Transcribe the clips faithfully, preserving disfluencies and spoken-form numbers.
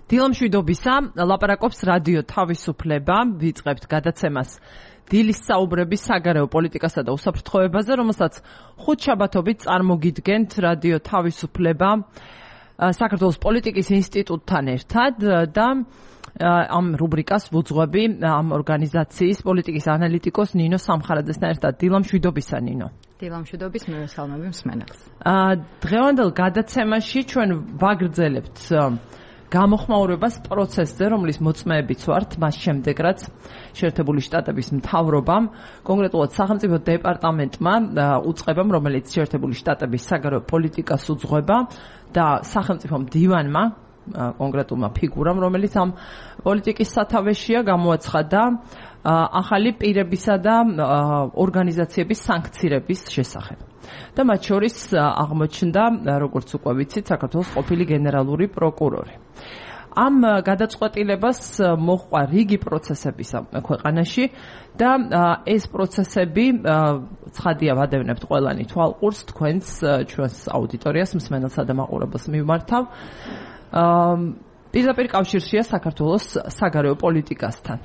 დილამშვიდობისა, ლაპარაკობს რადიო თავისუფლება, ვიწყებთ გადაცემას დილის საუბრების საგარეო პოლიტიკასა და უსაფრთხოებაზე, რომელსაც ხუთშაბათობით წარმოგიდგენთ რადიო თავისუფლება საქართველოს პოლიტიკის ინსტიტუტთან ერთად და ამ რუბრიკას ვუძღვები ამ ორგანიზაციის პოლიტიკის ანალიტიკოს ნინო სამხარაძესთან ერთად. დილამშვიდობისა, ნინო. დილამშვიდობის, მე ვესალმები მსმენელს. დღევანდელ გადაცემაში ჩვენ ვაგრძელებთ გამოხმაურებას პროცესზე, რომლის მოწმეებიც ვართ, მას შემდეგ, რაც შეერთებული შტატების მთავრობამ, კონკრეტულად სახელმწიფო დეპარტამენტმა უწყებამ, რომელიც შეერთებული შტატების საგარეო პოლიტიკას უძღვება და სახელმწიფო მდივანმა, კონკრეტულმა ფიგურამ, რომელიც ამ პოლიტიკის სათავეშია, გამოაცხადა ახალი პირებისა და ორგანიზაციების სანქცირების შესახებ. და მათ შორის აღმოჩნდა, როგორც უკვე ვიცით, საქართველოს ყოფილი გენერალური პროკურორი. ამ გადაწყვეტილებას მოჰყვა რიგი პროცესებისა ქვეყანაში და ეს პროცესები ცხადია ვადევნებთ ყველანი თვალყურს, თქვენს ჩვენს აუდიტორიას, მსმენელსა და მაყურებელს მივმართავ. პირდაპირ კავშირშია საქართველოს საგარეო პოლიტიკასთან.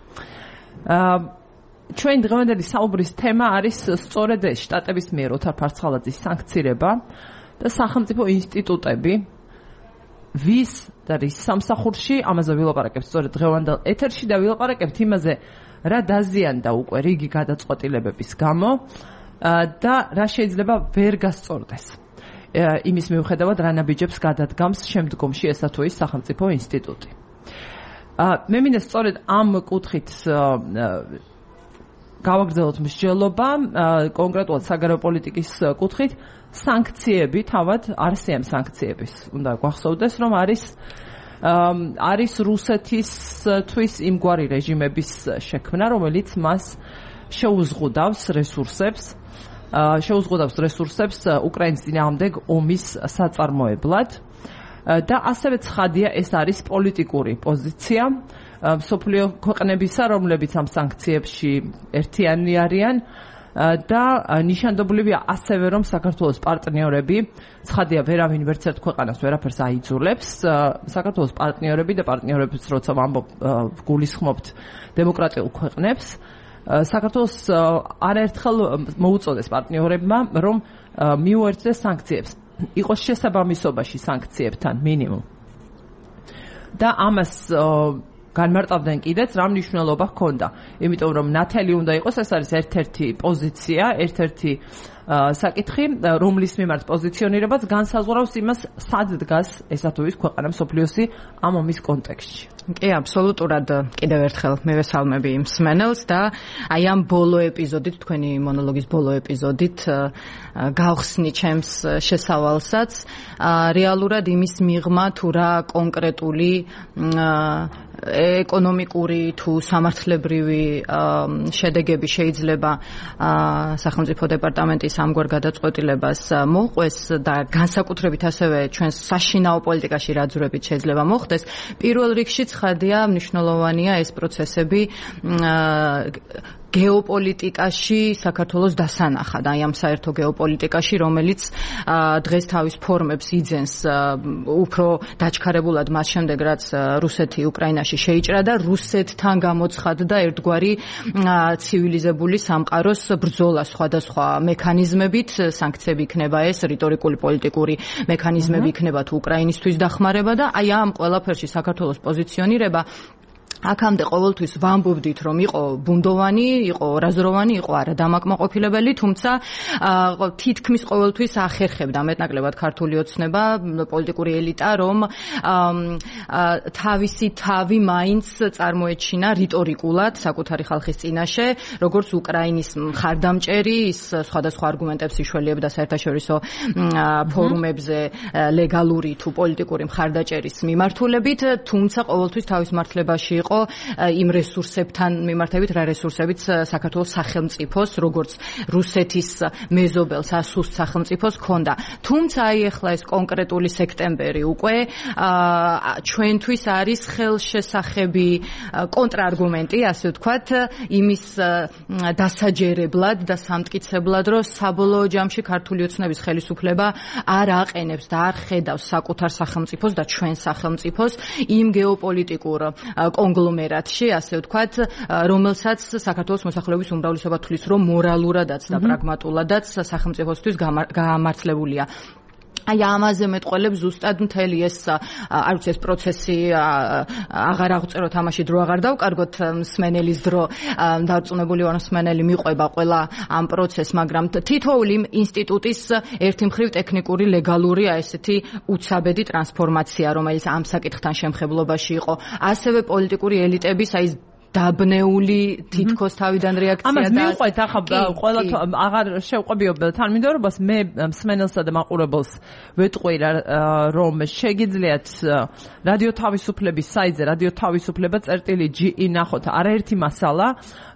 ჩვენ დღევანდელი საუბრის თემა არის სწორედ ეს შტატების მიერ ოთარ ფარცხალაძის სანქცირება და სახელმწიფო ინსტიტუტები ვის და რის სამსახურში, ამაზე ვილაპარაკებთ სწორედ დღევანდელ ეთერში და ვილაპარაკებთ იმაზე, რა დაზიანდა უკვე რიგი გადაწყვეტილებების გამო და რა შეიძლება ვერ გასწორდეს. იმის მიუხედავად, რა ნაბიჯებს გადადგამს შემდგომში ესა თუ ის სახელმწიფო ინსტიტუტი. მე მინდა სწორედ ამ კუთხით გავაგრძელოთ მსჯელობა, კონკრეტულად საგარეო პოლიტიკის კუთხით, სანქციები, თავად არსიან სანქციების. უნდა გვახსოვდეს, რომ არის არის რუსეთისთვის იმგვარი რეჟიმების შექმნა, რომელიც მას შეუზღუდავს რესურსებს, შეუზღუდავს რესურსებს უკრაინის წინააღმდეგ ომის საწარმოებლად. და ასევე ცხადია, ეს არის პოლიტიკური პოზიცია მსოფლიო ქვეყნებისა, რომლებიც ამ სანქციებში ერთიანი არიან და ნიშანდობლივია ასევე, რომ საქართველოს პარტნიორები, ცხადია, ვერავინ ვერც ერთ ქვეყანას ვერაფერს აიძულებს. საქართველოს პარტნიორები და პარტნიორებს, როცა ვამბობ, გულისხმობთ დემოკრატიულ ქვეყნებს, საქართველოს არაერთხელ მოუწოდეს პარტნიორებმა, რომ მიუერთდეს სანქციებს. იყოს შესაბამისობაში სანქციებთან მინიმუმ. და ამას განმარტავდნენ კიდეც, რა მნიშვნელობა ჰქონდა. იმიტომ რომ ნათელი უნდა იყოს, ეს არის ერთ-ერთი პოზიცია, ერთ-ერთი საკითხი, რომლის მიმართ პოზიციონირებაც განსაზღვრავს იმას, სად დგას ესა თუ ის ქვეყანა მსოფლიოსი ამ ომის კონტექსტში. კი, აბსოლუტურად კიდევ ერთხელ მე ვესალმები მსმენელს და აი ამ ბოლო ეპიზოდით, თქვენი მონოლოგის ბოლო ეპიზოდით გავხსნი ჩემს შესავალსაც, რეალურად იმის მიღმა თუ რა კონკრეტული ეკონომიკური თუ სამართლებრივი შედეგები შეიძლება სახელმწიფო დეპარტამენტის ამგვარ გადაწყვეტილებას მოყვეს და განსაკუთრებით ასევე ჩვენს საშინაო პოლიტიკაში რა ძვრებით შეიძლება მოხდეს. პირველ რიგში ცხადია, მნიშვნელოვანია ეს პროცესები გეოპოლიტიკაში საქართველოს დასანახად, აი ამ საერთო გეოპოლიტიკაში, რომელიც დღეს თავის ფორმებს იძენს უფრო დაჩქარებულად მას შემდეგ, რაც რუსეთი უკრაინაში შეიჭრა და რუსეთთან გამოცხადდა ერთგვარი ცივილიზებული სამყაროს ბრძოლა სხვადასხვა მექანიზმებით, სანქციები იქნება ეს, რიტორიკული პოლიტიკური მექანიზმები იქნება თუ უკრაინისთვის დახმარება და აი ამ ყველაფერში საქართველოს პოზიციონირება აქამდე ყოველთვის ვამბობდით, რომ იყო ბუნდოვანი, იყო ორაზროვანი, იყო არადამაკმაყოფილებელი, თუმცა თითქმის ყოველთვის ახერხებდა მეტნაკლებად ქართული ოცნება, პოლიტიკური ელიტა, რომ თავისი თავი მაინც წარმოეჩინა რიტორიკულად საკუთარი ხალხის წინაშე, როგორც უკრაინის მხარდამჭერი, ის სხვადასხვა არგუმენტებს იშველიებდა საერთაშორისო ფორუმებზე ლეგალური თუ პოლიტიკური მხარდაჭერის მიმართულებით, თუმცა ყოველთვის თავის მართლებაში იყო იყო იმ რესურსებთან მიმართებით, რა რესურსებით საქართველოს სახელმწიფოს, როგორც რუსეთის მეზობელს, ასუსტ სახელმწიფოს ჰქონდა. თუმცა აი ახლა ეს კონკრეტული სექტემბერი უკვე ჩვენთვის არის ხელშესახები კონტრარგუმენტი, ასე ვთქვათ, იმის დასაჯერებლად და სამტკიცებლად, რომ საბოლოო ჯამში ქართული ოცნების ხელისუფლება არ აყენებს და არ ხედავს საკუთარ სახელმწიფოს და ჩვენ სახელმწიფოს იმ გეოპოლიტიკურ კონგლომერატში, ასე ვთქვათ, რომელსაც საქართველოს მოსახლეობის უმრავლესობა თვლის, რომ მორალურადაც და პრაგმატულადაც სახელმწიფოსთვის გაამართლებულია. აი ამაზე მეტყველებს ზუსტად მთელი ეს არ ვიცი ეს პროცესი აღარ აღწეროთ, ამაში დრო აღარ დავკარგოთ, მსმენელის დრო დარწმუნებული ვარ, მსმენელი მიყვება ყველა ამ პროცესს, მაგრამ თითოეული ინსტიტუტის ერთი მხრივ ტექნიკური, ლეგალური ესეთი უცაბედი ტრანსფორმაცია, რომელიც ამ საკითხთან შემხებლობაში იყო, ასევე პოლიტიკური ელიტების აი დაბნეული თითქოს თავიდან რეაქცია და ამას მივყვეთ ახლა ყველა აღარ შევყვებიობ თანმიმდევრობას, მე მსმენელსა და მაყურებელს ვეტყვი რომ შეგიძლიათ რადიო თავისუფლების საიტზე რადიო თავისუფლება წერტილი ჯი ნახოთ, არაერთი მასალა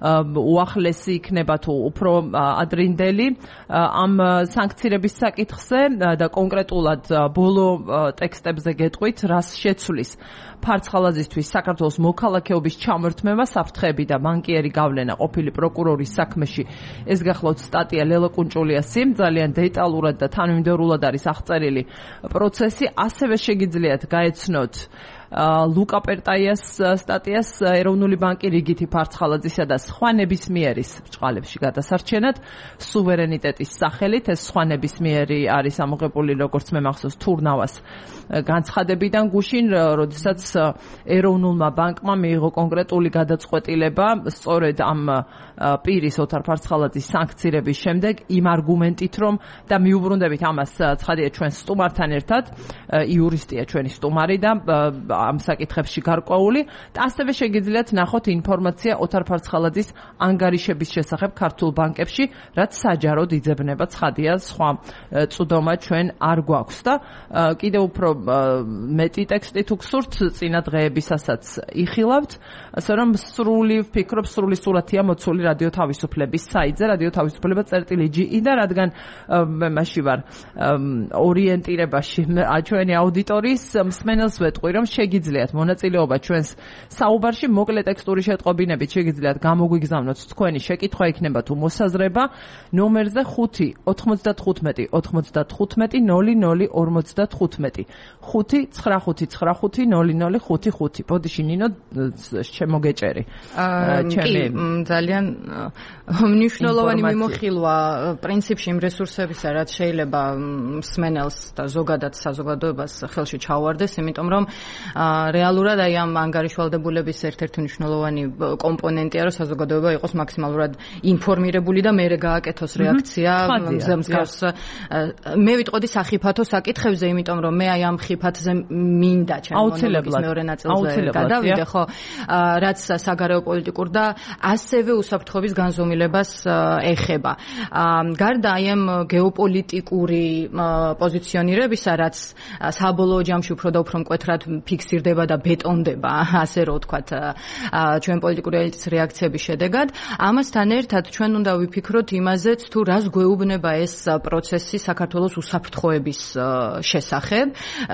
უახლესი იქნება თუ უფრო ადრინდელი ამ სანქციების საკითხზე და კონკრეტულად ბოლო ტექსტებზე გეტყვით, რას შეცვლის ფარცხალაძისთვის საქართველოს მოქალაქეობის ჩამორთმევა, საფრთხეები და ბანკიერი გავლენა ყოფილი პროკურორის საქმეში. ეს გახლავთ სტატია ლელა კუნჭულიასი, ძალიან დეტალურად და თანმიმდევრულად არის აღწერილი პროცესი. ასევე შეგიძლიათ გაეცნოთ ლუკა პერტაიას სტატიას ეროვნული ბანკი რიგითი ფარცხალაძისა და სხვა ნებისმიერის ბრჭყალებში გადასარჩენად სუვერენიტეტის სახელით. ეს სხვა ნებისმიერი არის ამოღებული, როგორც მე მახსოვს, თურნავას განცხადებიდან გუშინ, როდესაც ეროვნულმა ბანკმა მიიღო კონკრეტული გადაწყვეტილება სწორედ ამ პირის ოთარ ფარცხალაძის სანქცირების შემდეგ იმ არგუმენტით, რომ და მიუბრუნდებით ამას ცხადია ჩვენ სტუმართან ერთად, იურისტია ჩვენი სტუმარი და ამ საკითხებში გარკვეული და ასევე შეგიძლიათ ნახოთ ინფორმაცია ოთარ ფარცხალაძის ანგარიშების შესახებ ქართულ ბანკებში, რაც საჯაროდ იძებნება, ცხადია, სხვა წვდომა ჩვენ არ გვაქვს და კიდევ უფრო მეტი ტექსტი თუ გსურთ წინა დღეებისასაც იხილავთ, ასე რომ სრული ვფიქრობ, სრული სურათია მოცული რადიო თავისუფლების საიტზე, რადიო თავისუფლება წერტილი ჯი და რადგან მაშინ ვარ ორიენტირებაში ჩვენი აუდიტორიის მსმენელს ვეტყვი, რომ შეგიძლიათ მონაწილეობა ჩვენს საუბარში მოკლე ტექსტური შეტყობინებით შეგიძლიათ გამოგვიგზავნოთ თქვენი შეკითხვა, იქნება თუ მოსაზრება ნომერზე ხუთი ოთხმოცდათხუთმეტი ოცდათხუთმეტი ნოლი ნოლი ორმოცდათხუთმეტი ხუთი ცხრა ხუთი ცხრა ხუთი ნოლი ნოლი ხუთი ხუთი. ბოდიში ნინო შემოგეჭერი. კი, ძალიან მნიშვნელოვანი მიმოხილვა პრინციპში იმ რესურსებისა, რაც შეიძლება მსმენელს და ზოგადად საზოგადოებას ხელში ჩაუვარდეს, იმიტომ რომ რეალურად აი ამ ანგარიშვალდებულების ერთ-ერთი მნიშვნელოვანი კომპონენტია, რომ საზოგადოება იყოს მაქსიმალურად ინფორმირებული და მერე გააკეთოს რეაქცია მსგავს. მე ვიტყოდი სახიფათო საკითხებზე, იმიტომ რომ მე აი ამ ხიფათზე მინდა ჩემ მონოლოგის მეორე ნაწილზე გადავიდე, ხო, რაც საგარეო პოლიტიკურ და ასევე უსაფრთხოების განზომილებას ეხება. გარდა აი ამ გეოპოლიტიკური პოზიციონირებისა, რაც საბოლოო ჯამში უფრო და უფრო მკვეთრად ფიქსირდება და ბეტონდება, ასე რომ ვთქვათ, ჩვენ პოლიტიკური ელიტის რეაქციების შედეგად, ამასთან ერთად ჩვენ უნდა ვიფიქროთ იმაზეც, თუ რას გვეუბნება ეს პროცესი საქართველოს უსაფრთხოების შესახებ,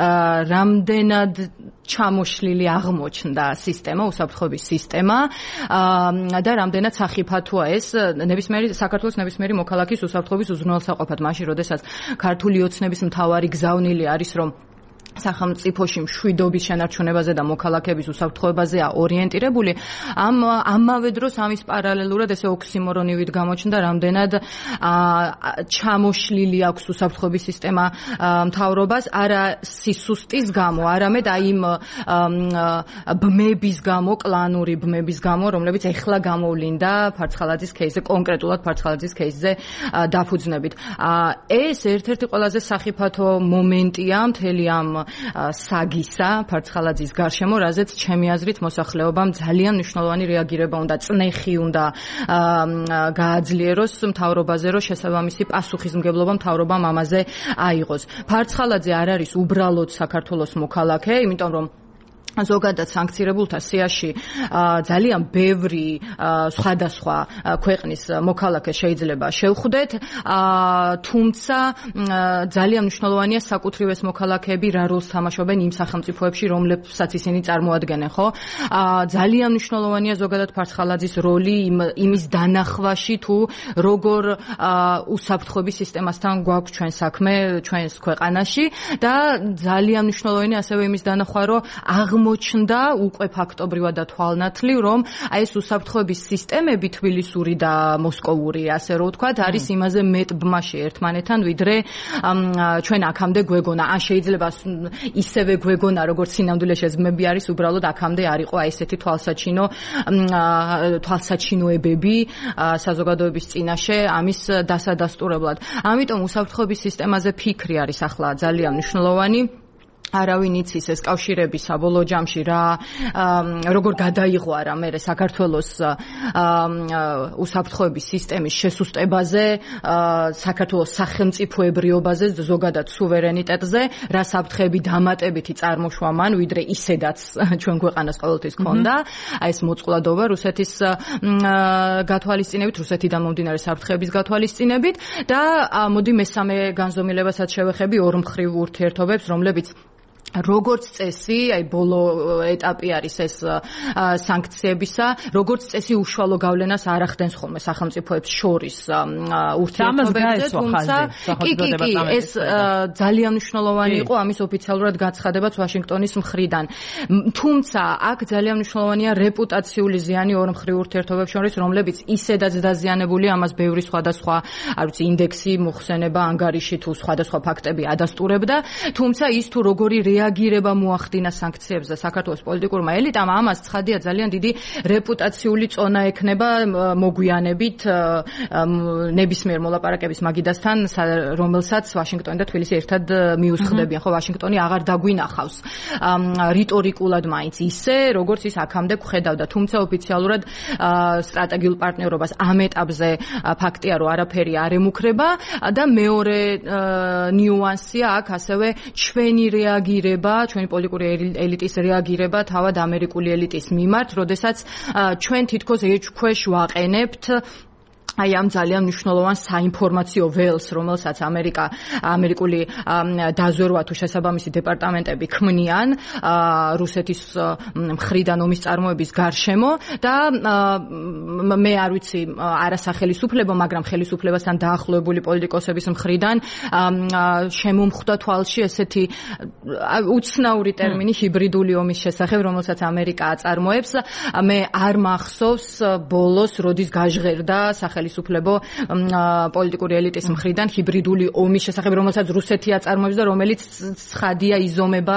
რამდენად ჩამოშლილი აღმოჩნდა სისტემა, უსაფრთხოების სისტემა და რამდენად სახიფათოა ეს ნებისმიერი საქართველოს ნებისმიერი მოქალაქის უსაფრთხოების უზრუნველსაყოფად, მაშინ როდესაც ქართული ოცნების მთავარი გზავნილი არის, რომ სახელმწიფოში მშვიდობის შენარჩუნებაზე და მოქალაქეების უსაფრთხოებაზეა ორიენტირებული, ამ ამავე დროს ამის პარალელურად ესე ოქსიმორონივით გამოჩნდა, რამდენად ჩამოშლილი აქვს უსაფრთხოების სისტემა მთავრობას, არა სისუსტის გამო, არამედ აი იმ ბმების გამო, კლანური ბმების გამო, რომლებიც ეხლა გამოვლინდა ფარცხალაძის кейსზე, კონკრეტულად ფარცხალაძის кейსზე დაფუძნებით. ეს ერთ-ერთი ყველაზე სახიფათო მომენტია მთელი ამ საგისა ფარცხალაძის გარშემო, რაზეც ჩემი აზრით მოსახლეობამ ძალიან მნიშვნელოვანი რეაგირება უნდა, წნეხი უნდა გააძლიეროს მთავრობაზე, რომ შესაბამისი პასუხისმგებლობა მთავრობამ ამაზე აიღოს. ფარცხალაძე არ არის უბრალოდ საქართველოს მოქალაქე, იმიტომ რომ ზოგადად სანქცირებულთა სიაში ძალიან ბევრი სხვადასხვა ქვეყნის მოქალაქე შეიძლება შევხვდეთ, თუმცა ძალიან მნიშვნელოვანია საკუთრივ ეს მოქალაქეები რა როლს თამაშობენ იმ სახელმწიფოებში, რომლებსაც ისინი წარმოადგენენ, ხო? ძალიან მნიშვნელოვანია ზოგადად ფარცხალაძის როლი იმის დანახვაში, თუ როგორ უსაფრთხოების სისტემასთან გვაქვს ჩვენ საქმე ჩვენს ქვეყანაში და ძალიან მნიშვნელოვანია ასევე იმის დანახვა, რომ აღმოჩნდა უკვე ფაქტობრივად და თვალნათლივ, რომ აი ეს უსაფრთხოების სისტემები თბილისური და მოსკოვური, ასე რომ ვთქვათ, არის იმაზე მეტ ბმაში ერთმანეთთან, ვიდრე ჩვენ აქამდე გვეგონა. ან შეიძლება ისევე გვეგონა, როგორც სინამდვილეში ეს ბმები არის, უბრალოდ აქამდე არ იყო აი ესეთი თვალსაჩინო თვალსაჩინოებები საზოგადოების წინაშე ამის დასადასტურებლად. ამიტომ უსაფრთხოების სისტემაზე ფიქრი არის ახლა ძალიან მნიშვნელოვანი. არავინ იცის ეს კავშირები საბოლოო ჯამში რა როგორ გადაიღვარა მე საქართველოს უსაფრთხოების სისტემის შესუსტებაზე, საქართველოს სახელმწიფოებრიობაზე, ზოგადად სუვერენიტეტზე, რა საფრთხეები დამატებითი წარმოშვა მან, ვიდრე ისედაც ჩვენ ქვეყანას ყოველთვის ჰქონდა. აი ეს მოწყვლადობა რუსეთის გათვალისწინებით, რუსეთიდან მომდინარე საფრთხეების გათვალისწინებით და მოდი მესამე განზომილებასაც შევეხები ორმხრივ ურთიერთობებს, რომლებიც როგორც წესი, აი ბოლო ეტაპი არის ეს სანქციებისა, როგორც წესი უშუალო გავლენას არ ახდენს ხოლმე სახელმწიფოებს შორის ურთიერთობებზე, თუმცა კი კი კი ეს ძალიან მნიშვნელოვანი იყო ამის ოფიციალურად გაცხადებაც ვაშინგტონის მხრიდან. თუმცა აქ ძალიან მნიშვნელოვანია რეპუტაციული ზიანი ორმხრივ ურთიერთობებს შორის, რომლებიც ისედაც დაზიანებულია, ამას ბევრი სხვადასხვა, არ ვიცი, ინდექსი, მოხსენება, ანგარიში თუ სხვადასხვა ფაქტები ადასტურებდა, თუმცა ის თუ როგორი რეაგირება მოახდინა სანქციებზე საქართველოს პოლიტიკურმა ელიტამ, ამას ცხადია ძალიან დიდი რეპუტაციული წონა ექნება მოგვიანებით ნებისმიერ მოლაპარაკების მაგიდასთან, რომელსაც ვაშინგტონი და თბილისი ერთად მიუსხდებიან. ხო, ვაშინგტონი აღარ დაგვინახავს რიტორიკულად მაინც ისე, როგორც ის აქამდე გვხედავდა, თუმცა ოფიციალურად სტრატეგიულ პარტნიორობას ამ ეტაპზე ფაქტია, რომ არაფერი არ ემუქრება და მეორე ნიუანსია აქ ასევე ჩვენი რეაგირება, ჩვენი პოლიტიკური ელიტის რეაგირება თავად ამერიკული ელიტის მიმართ, როდესაც ჩვენ თითქოს ეჭქვეშ ვაყენებთ აი ამ ძალიან მნიშვნელოვან საინფორმაციო ველს, რომელსაც ამერიკა ამერიკული დაზვერვა თუ შესაბამისი დეპარტამენტები ქმნიან რუსეთის მხრიდან ომის წარმოების გარშემო და მე არ ვიცი არასახელისუფლებო, მაგრამ ხელისუფლებასთან დაახლოებული პოლიტიკოსების მხრიდან შემომხვდა თვალში ესეთი უცნაური ტერმინი ჰიბრიდული ომის შესახებ, რომელსაც ამერიკა აწარმოებს. მე არ მახსოვს ბოლოს როდის გაჟღერდა ხელისუფლებო პოლიტიკური ელიტის მხრიდან ჰიბრიდული ომის შესახებ, რომელსაც რუსეთი აწარმოებს და რომელიც ცხადია იზომება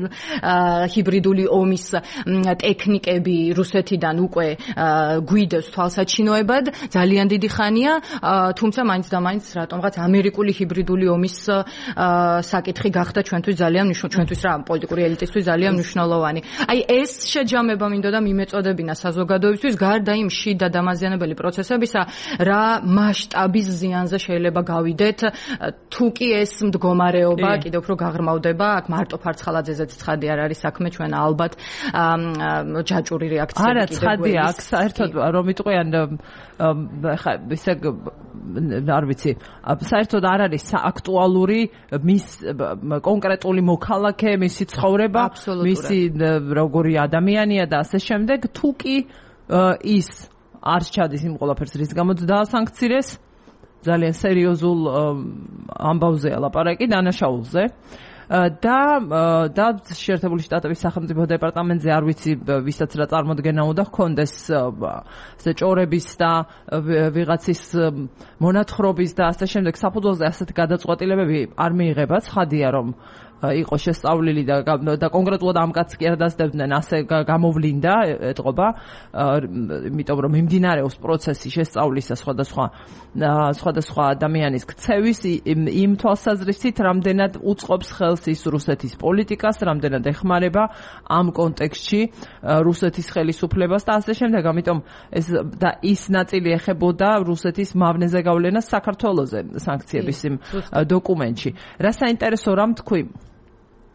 ჰიბრიდული ომის ტექნიკები რუსეთიდან უკვე გვიდევს თვალსაჩინოებად, ძალიან დიდი ხანია, თუმცა მაინც და მაინც რატომღაც ამერიკული ჰიბრიდული ომის საკითხი გახდა ჩვენთვის ძალიან მნიშვნელოვანი, ჩვენთვის რა პოლიტიკური ელიტისთვის ძალიან მნიშვნელოვანი. აი ეს შეჯამება მინდოდა მიმეწოდებინა საზოგადოებისთვის, გარდა იმ შიდა დამაზიანებელი პროცესებისა, რა მასშტაბის ზიანზე შეიძლება გავიდეთ, თუ კი ეს მდგომარეობა კიდევ უფრო გაღრმავდება, აქ მარტო ფარცხალაძეზეც ცხადი არ არის საქმე, ჩვენ ალბათ ჯაჭვური რეაქციები არა ცხადია, აქ საერთოდ რომ იტყვიან ხა ისე არ ვიცი, საერთოდ არ არის აქტუალური მის კონკრეტული მოქალაქე, მისი ცხოვრება, მისი როგორი ადამიანია და ასე შემდეგ, თუ კი ის არ ჩადის იმ ყველაფერს, რის გამოც დაასანქცირეს, ძალიან სერიოზულ ამბავზეა ლაპარაკი, დანაშაულზე. და და შეერთებული შტატების სახელმწიფო დეპარტამენტზე არ ვიცი ვისაც რა წარმოდგენა უნდა ჰქონდეს ესე ჭორების და ვიღაცის მონათხრობის და ასე შემდეგ საფუძველზე ასეთ გადაწყვეტილებები არ მიიღება. ცხადია რომ იყო შესწავლილი და და კონკრეტულად ამ კაცს კი არ დასდებდნენ, ასე გამოვლინდა ეთყობა, იმიტომ რომ მიმდინარეობს პროცესი შესწავლისა სხვადასხვა სხვადასხვა ადამიანის ქცევის იმ თვალსაზრისით, რამდენად უწყობს ხელს ის რუსეთის პოლიტიკას, რამდენად ეხმარება ამ კონტექსტში რუსეთის ხელისუფლებას და ასე შემდეგ. ამიტომ ეს და ის ნაწილი ეხებოდა რუსეთის მავნეზე გავლენას საქართველოზე სანქციების იმ დოკუმენტში. რა საინტერესო რამ თქვი?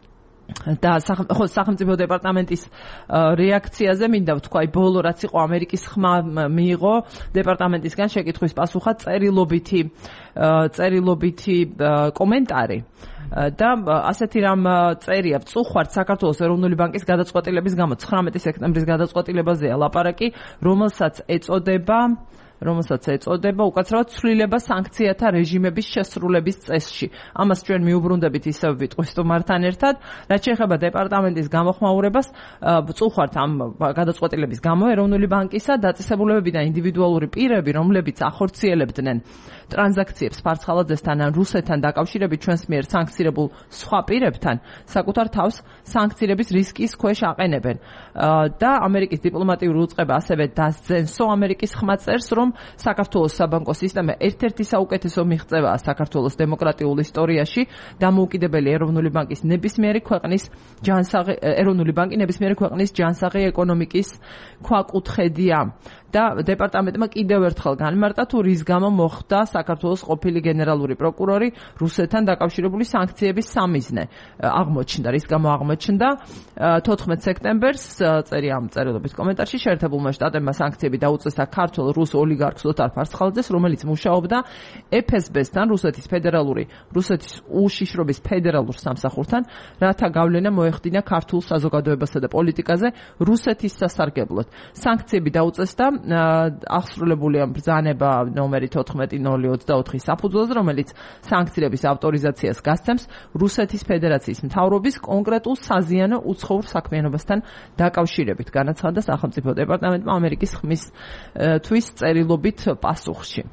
და ხო სახელმწიფო დეპარტამენტის რეაქციაზე მინდა ვთქვა, აი ბოლო რაც იყო ამერიკის ხმა მიიღო დეპარტამენტისგან შეკითხვის პასუხად წერილობითი წერილობითი კომენტარი და ასეთი რამ წერია ვწუხართ საქართველოს ეროვნული ბანკის გადაწყვეტილების გამო ცხრამეტი სექტემბრის გადაწყვეტილებაზეა ლაპარაკი, რომელსაც ეწოდება რომელსაც ეწოდება უკაცრავად ცვლილება სანქციათა რეჟიმების შესრულების წესში. ამას ჩვენ მიუბრუნდებით ისევ ვიტყვით სტუმართან ერთად, რაც შეეხება დეპარტამენტის გამოხმაურებას, ვწუხართ ამ გადაწყვეტილების გამო ეროვნული ბანკისა დაწესებულებები და ინდივიდუალური პირები, რომლებიც ახორციელებდნენ ტრანზაქციებს ფარცხალაძესთან ან რუსეთთან დაკავშირებით ჩვენს მიერ სანქცირებულ სხვა პირებთან, საკუთარ თავს სანქცირების რისკის ქვეშ აყენებენ. და ამერიკის დიპლომატიური უწყება ასევე დასძენსო ამერიკის ხმაწერს, რომ საქართველოს საბანკო სისტემა ერთ-ერთი საუკეთესო მიღწევაა საქართველოს დემოკრატიულ ისტორიაში, დამოუკიდებელი ეროვნული ბანკის ნებისმიერი ქვეყნის ჯანსაღი ეროვნული ბანკი ნებისმიერი ქვეყნის ჯანსაღი ეკონომიკის ქვაკუთხედია. და დეპარტამენტმა კიდევ ერთხელ განმარტა, თუ რის გამო მოხდა საქართველოს ყოფილი გენერალური პროკურორი რუსეთთან დაკავშირებული სანქციების სამიზნე. აღმოჩნდა, რის გამო აღმოჩნდა თოთხმეტ სექტემბერს წერია ამ წერილობით კომენტარში, შეერთებულმა შტატებმა სანქციები დაუწესა ქართველ რუს ოლიგარქს ლოთარ ფარცხალაძეს, რომელიც მუშაობდა ეფ ეს ბე-სთან, რუსეთის ფედერალური რუსეთის უშიშრობის ფედერალურ სამსახურთან, რათა გავლენა მოეხდინა ქართულ საზოგადოებასა და პოლიტიკაზე რუსეთის სასარგებლოდ. სანქციები დაუწესდა აღსრულებულია ბრძანება ნომერი თოთხმეტი ნული ოცდაოთხი საფუძველზე, რომელიც სანქციების ავტორიზაციას გასცემს რუსეთის ფედერაციის მთავრობის კონკრეტულ საზიანო უცხოურ საქმიანობასთან დაკავშირებით, განაცხადა სახელმწიფო დეპარტამენტმა ამერიკის ხმის თვის წერილობით პასუხში.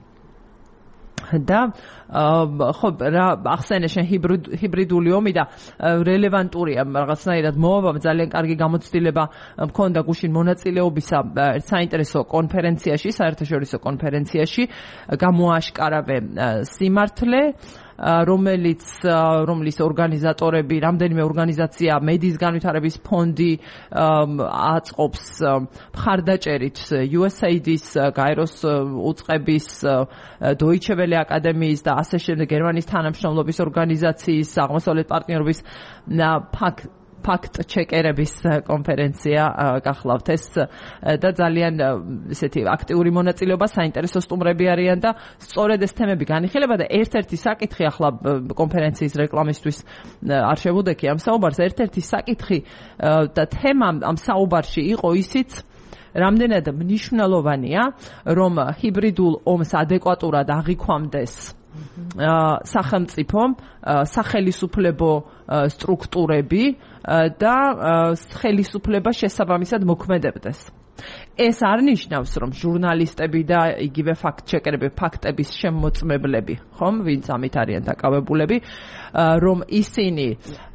და ხო რა ახსენე შენ ჰიბრიდული ომი და რელევანტურია რაღაცნაირად მოვა ძალიან კარგი გამოცდილება მქონდა გუშინ მონაწილეობისა საინტერესო კონფერენციაში, საერთაშორისო კონფერენციაში გამოაშკარავე სიმართლე, რომელიც რომლის ორგანიზატორები, რამდენიმე ორგანიზაცია, მედიის განვითარების ფონდი აწყობს მხარდაჭერით იუ ეს έი დი-ის, გაეროს უწყების, Deutsche Welle აკადემიის და ასე შემდეგ გერმანიის თანამშრომლობის ორგანიზაციის, აღმოსავლეთ პარტნიორობის ფაქტ ჩეკერების კონფერენცია გახლავთ ეს და ძალიან ესეთი აქტიური მონაწილეობა, საინტერესო სტუმრები არიან და სწორედ ეს თემები განიხილება და ერთ-ერთი საკითხი ახლა კონფერენციის რეკლამისთვის არ შევუდექი ამ საუბარს, ერთ-ერთი საკითხი და თემა ამ საუბარში იყო ისიც, რამდენად მნიშვნელოვანია, რომ ჰიბრიდულ ომს ადეკვატურად აღიქვამდეს სახელმწიფო, სახელისუფლებო სტრუქტურები და ხელისუფლება შესაბამისად მოქმედებდეს. ეს არ ნიშნავს, რომ ჟურნალისტები და იგივე ფაქტ-ჩეკერები, ფაქტების შემოწმებლები, ხომ, ვინც ამით არიან დაკავებულები, რომ ისინი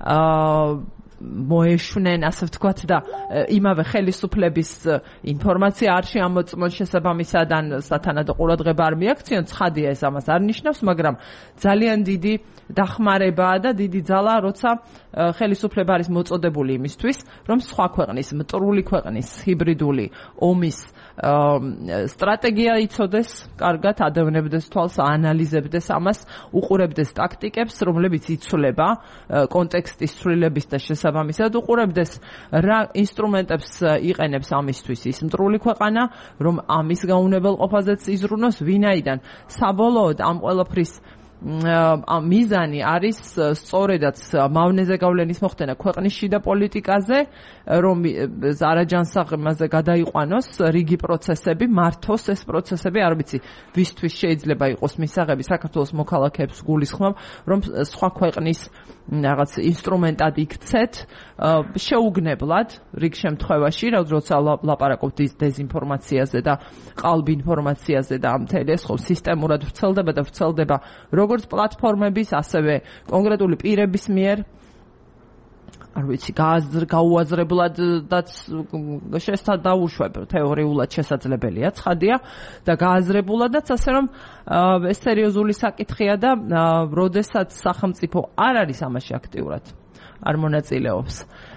მოეშვნენ, ასე ვთქვათ, და იმავე ხელისუფლების ინფორმაცია არ შეამოწმონ შესაბამისად ან სათანადო ყურადღება არ მიაქციონ, ცხადია ეს ამას არ ნიშნავს, მაგრამ ძალიან დიდი დახმარებაა და დიდი ძალა, როცა ხელისუფლება არის მოწოდებული იმისთვის, რომ სხვა ქვეყნის, მტრული ქვეყნის ჰიბრიდული ომის სტრატეგია იცოდეს, კარგად ადევნებდეს თვალს, აანალიზებდეს ამას, უყურებდეს ტაქტიკებს, რომლებიც იცვლება კონტექსტის ცვლილების და შესაბამისად უყურებდეს რა ინსტრუმენტებს იყენებს ამისთვის ის მტრული ქვეყანა, რომ ამის გაუნებელყოფაზეც იზრუნოს, ვინაიდან საბოლოოდ ამ ყველაფრის მიზანი არის სწორედაც მავნეზე გავლენის მოხდენა ქვეყნის შიდა პოლიტიკაზე, რომ ზარაჯანსაღმაზე გადაიყვანოს რიგი პროცესები, მართოს ეს პროცესები, არ ვიცი ვისთვის შეიძლება იყოს მისაღები საქართველოს მოქალაქეებს გულისხმობ, რომ სხვა ქვეყნის რაღაც ინსტრუმენტად იქცეთ შეუგნებლად რიგ შემთხვევაში, როცა ლაპარაკობთ დეზინფორმაციაზე და ყალბ ინფორმაციაზე და ამ მთელი ეს ხო სისტემურად ვრცელდება და ვრცელდება როგორც პლატფორმების, ასევე კონკრეტული პირების მიერ, არ ვიცი, გაუაზრებლადაც შესაძლოა დაუშვებ, თეორიულად შესაძლებელია, ცხადია და გააზრებულადაც, ასე რომ ეს სერიოზული საკითხია და როდესაც სახელმწიფო არ არის ამაში აქტიურად, არ მონაწილეობს.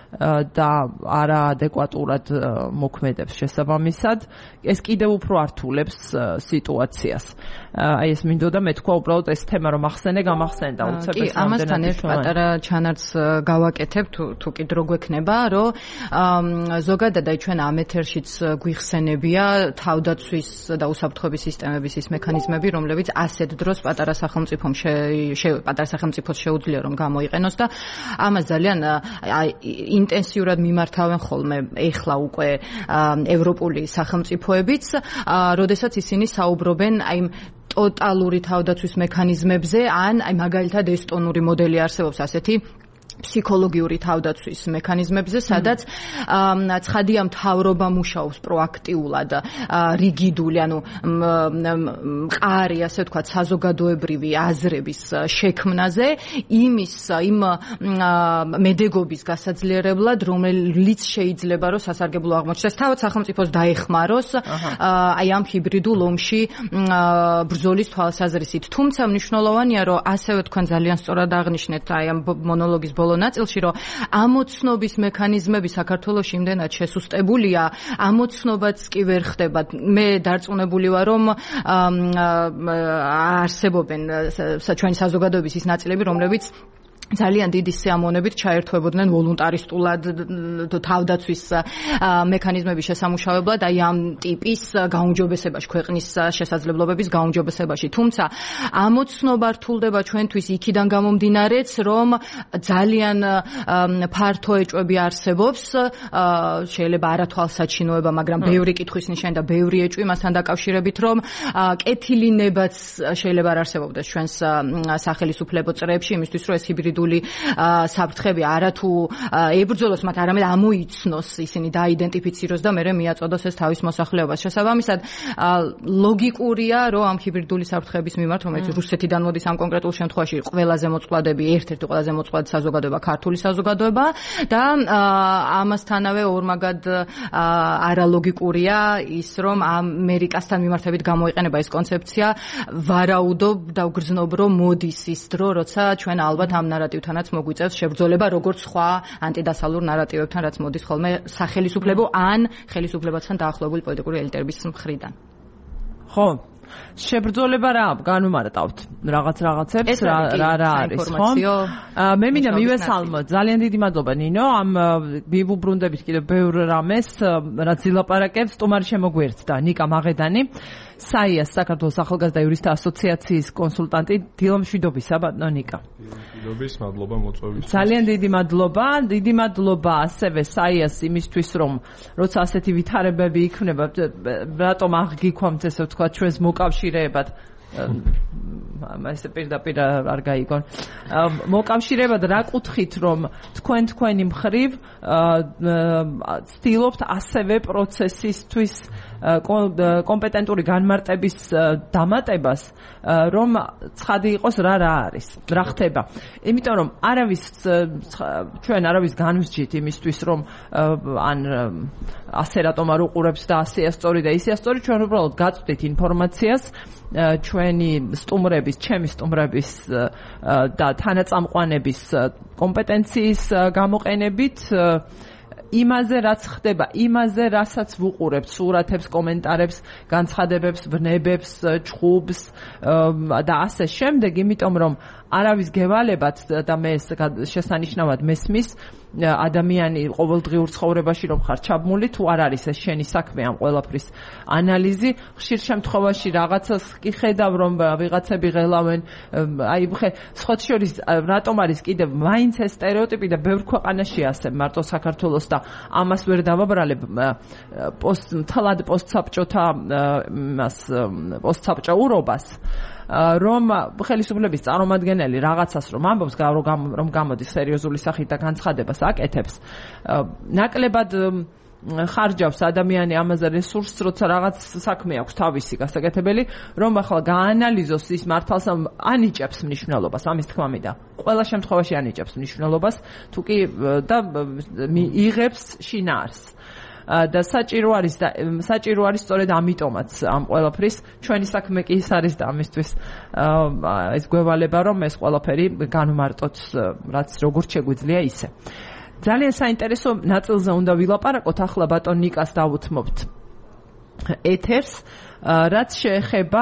და არაადეკვატურად მოქმედებს შესაბამისად, ეს კიდევ უფრო ართულებს სიტუაციას. აი ეს მინდოდა მე თქვა უბრალოდ ეს თემა რომ ახსენე, გამახსენდა უცებ ეს რამდენად ამასთან ერთ პატარა ჩანართს გავაკეთებ თუ თუ კი დრო გვექნება, რომ ზოგადად აი ჩვენ ამ ეთერშიც გვიხსენებია თავდაცვის და უსაფრთხოების სისტემების ის მექანიზმები, რომლებიც ასეთ დროს პატარა სახელმწიფომ პატარა სახელმწიფოს შეუძლია რომ გამოიყენოს და ამას ძალიან ინტენსიურად მიმართავენ ხოლმე ეხლა უკვე ევროპული სახელმწიფოებიც, როდესაც ისინი საუბრობენ აი ტოტალური თავდაცვის მექანიზმებზე, ან აი მაგალითად ესტონური მოდელი არსებობს ასეთი ფსიქოლოგიური თავდაცვის მექანიზმებზე, სადაც ცხადია მთავრობა მუშაობს პროაქტიულად, რიგიდული, ანუ მყარი, ასე ვთქვათ, საზოგადოებრივი აზრების შექმნაზე, იმის იმ მედეგობის გასაძლიერებლად, რომელიც შეიძლება რომ სასარგებლო აღმოჩნდეს, თავად სახელმწიფოს დაეხმაროს აი ამ ჰიბრიდულ ომში ბრძოლის თვალსაზრისით. თუმცა მნიშვნელოვანია, რომ ასევე თქვენ ძალიან სწორად აღნიშნეთ აი ამ მონოლოგის ბოლო ნაწილში, რომ ამოცნობის მექანიზმები საქართველოში იმდენად შესუსტებულია, ამოცნობაც კი ვერ ხდება. მე დარწმუნებული ვარ, რომ არსებობენ ჩვენი საზოგადოების ის ნაწილები, რომლებიც ძალიან დიდი სიამოვნებით ჩაერთვებოდნენ ვოლუნტარისტულად თავდაცვის მექანიზმების შესამუშავებლად აი ამ ტიპის გაუმჯობესებაში, ქვეყნის შესაძლებლობების გაუმჯობესებაში. თუმცა ამოცნობა რთულდება ჩვენთვის იქიდან გამომდინარეც, რომ ძალიან ფართო ეჭვები არსებობს, შეიძლება არათვალსაჩინოება, მაგრამ ბევრი კითხვის ნიშანი და ბევრი ეჭვი მასთან დაკავშირებით, რომ კეთილინებაც შეიძლება არ არსებობდეს ჩვენს სახელისუფლებო წრეებში, იმისთვის რომ ეს ჰიბრიდული საფრთხები არათუ ებრძოლოს მათ, არამედ ამოიცნოს, ისინი დაიდენტიფიციროს და მერე მიაწოდოს ეს თავის მოსახლეობას. შესაბამისად, ლოგიკურია, რომ ამ ჰიბრიდული საფრთხების მიმართ, რომელიც რუსეთიდან მოდის ამ კონკრეტულ შემთხვევაში, ყველაზე მოწყვლადები, ერთ-ერთი ყველაზე მოწყვლადი საზოგადოება ქართული საზოგადოება და ამასთანავე ორმაგად არალოგიკურია ის, რომ ამერიკასთან მიმართებით გამოიყენება ეს კონცეფცია, ვარაუდობ და ვგრძნობ, რომ მოდის ის დრო, როცა ჩვენ ალბათ ამ ნარატივთანაც მოგვიწევს შებრძოლება, როგორც სხვა ანტიდასალურ ნარატივებთან, რაც მოდის ხოლმე სახელისუფლებო ან ხელისუფლებასთან დაახლოებული პოლიტიკური ელიტების მხრიდან. ხო, შებრძოლება რა, განვმარტავთ რაღაც რაღაცებს, რა რა რა არის, ხო? მე მინდა მივესალმო, ძალიან დიდი მადლობა ნინო, ამ მივუბრუნდებით კიდევ ბევრ რამეს, რაც ილაპარაკებს, სტუმარი შემოგვიერთდა ნიკა მაღედანი, საიას საქართველოს ახალგაზრდა იურისტთა ასოციაციის კონსულტანტი. დილო მშვიდობისა, ბატონო ნიკა. მშვიდობის, მადლობა მოწვევისთვის. ძალიან დიდი მადლობა, დიდი მადლობა ასევე საიას იმისთვის, რომ როცა ასეთი ვითარებები იქნება, რატომ აღგიქვამთ, ესე ვთქვათ, ჩვენს მოკავშირეებად ესე პირდაპირ არ გაიგონ. მოკავშირეებად რა კუთხით, რომ თქვენ თქვენი მხრივ ცდილობთ ასევე პროცესისთვის კომპეტენტური განმარტების დამატებას, რომ ცხადი იყოს რა რა არის, რა ხდება. იმიტომ რომ არავის ჩვენ არავის განვსჯით იმისთვის, რომ ან ასე რატომ არ უყურებს და ასეა სწორი და ისეა სწორი, ჩვენ უბრალოდ გაწვდით ინფორმაციას ჩვენი სტუმრების, ჩემი სტუმრების და თანაწამყვანების კომპეტენციის გამოყენებით იმაზე, რაც ხდება, იმაზე, რასაც ვუყურებთ, სურათებს, კომენტარებს, განცხადებებს, ვნებებს, ჩხუბს და ასე შემდეგ, იმიტომ რომ არავის გევალებათ და მე შესანიშნავად მესმის ადამიანი ყოველდღიურ ცხოვრებაში რომ ხარ ჩაბმული, თუ არ არის ეს შენი საქმე ამ ყველაფრის ანალიზი, ხშირ შემთხვევაში რაღაცას კი ხედავ რომ ვიღაცები ღელავენ, აი ხე სხვა შორის რატომ არის კიდევ მაინც ეს სტერეოტიპი და ბევრ ქვეყანაში ასე, მარტო საქართველოს და ამას ვერ დავაბრალებ პოსტ თლად პოსტსაბჭოთა მას პოსტსაბჭოურობას, რომ ხელისუფლების წარმომადგენელი რაღაცას რომ ამბობს, რომ გამოდის სერიოზული სახით და განცხადებას აკეთებს, ნაკლებად ხარჯავს ადამიანი ამაზე რესურსს, როცა რაღაც საქმე აქვს თავისი გასაკეთებელი, რომ ახლა გაანალიზოს ის მართალს ანიჭებს მნიშვნელობას, ამის თქმა მინდა. ყველა შემთხვევაში ანიჭებს მნიშვნელობას, თუ კი და იღებს შინაარს. და საჭირო არის და საჭირო არის სწორედ ამიტომაც ამ ყველაფრის ჩვენი საქმე კი ის არის და ამისთვის ეს გვევალება რომ ეს ყველაფერი განვმარტოთ, რაც როგორც შეგვიძლია ისე. ძალიან საინტერესო ნაწილზე უნდა ვილაპარაკოთ, ახლა ბატონ ნიკას დავუთმობთ ეთერს, რაც შეეხება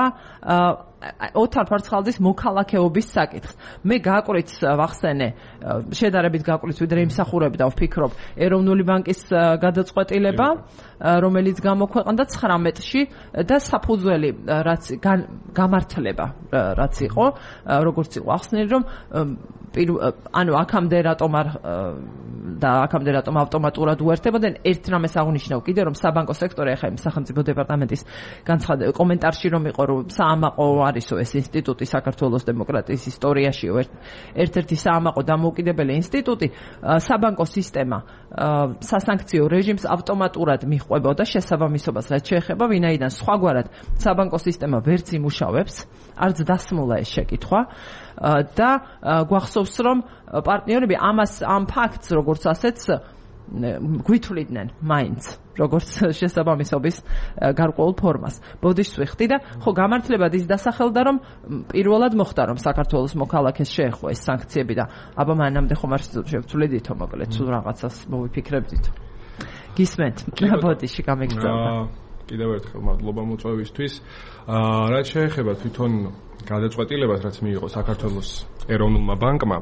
ოთარ ფარცხალაძის მოქალაქეობის საკითხს. მე გაკვირით ვახსენე, შედარებით გაკვირით, ვიდრე იმსახურებდა, ვფიქრობ, ეროვნული ბანკის გადაწყვეტილება, რომელიც გამოქვეყნდა ცხრამეტში და საფუძველი რაც გამართლება რაც იყო, როგორც იყო ახსნილი, რომ ანუ აქამდე რატომ არ და აქამდე რატომ ავტომატურად უერთებოდნენ, ერთ რამეს აღნიშნავ კიდე, რომ საბანკო სექტორი, ახლა სახელმწიფო დეპარტამენტის განცხადება კომენტარში რომ იყო, რომ საამაყო არისო ეს ინსტიტუტი საქართველოს დემოკრატიის ისტორიაში ერთ-ერთი საამაყო დამოუკიდებელი ინსტიტუტი, საბანკო სისტემა სასანქციო რეჟიმს ავტომატურად მიჰყვებოდა შესაბამისობას, რაც შეეხება, ვინაიდან სხვაგვარად საბანკო სისტემა ვერც იმუშავებს, არც დასმულა ეს შეკითხვა და გვახსოვს, რომ პარტნიორები ამას ამ ფაქტს როგორც ასეთს გვითვლიდნენ მაინც როგორც შესაბამისობის გარკვეულ ფორმას. ბოდიშს ვიხდი და ხო გამართლებად ის დასახელდა, რომ პირველად მოხდა, რომ საქართველოს მოქალაქეს შეეხო ეს სანქციები და აბა მანამდე ხომ არ შევცვლიდითო, მოკლედ თუ რაღაცას მოვიფიქრებდით. გისმენთ, ბოდიში გამიგზავნა. კიდევ ერთხელ მადლობა მოწვევისთვის. რაც შეეხება თვითონ გადაწყვეტილებას, რაც მიიღო საქართველოს ეროვნულმა ბანკმა,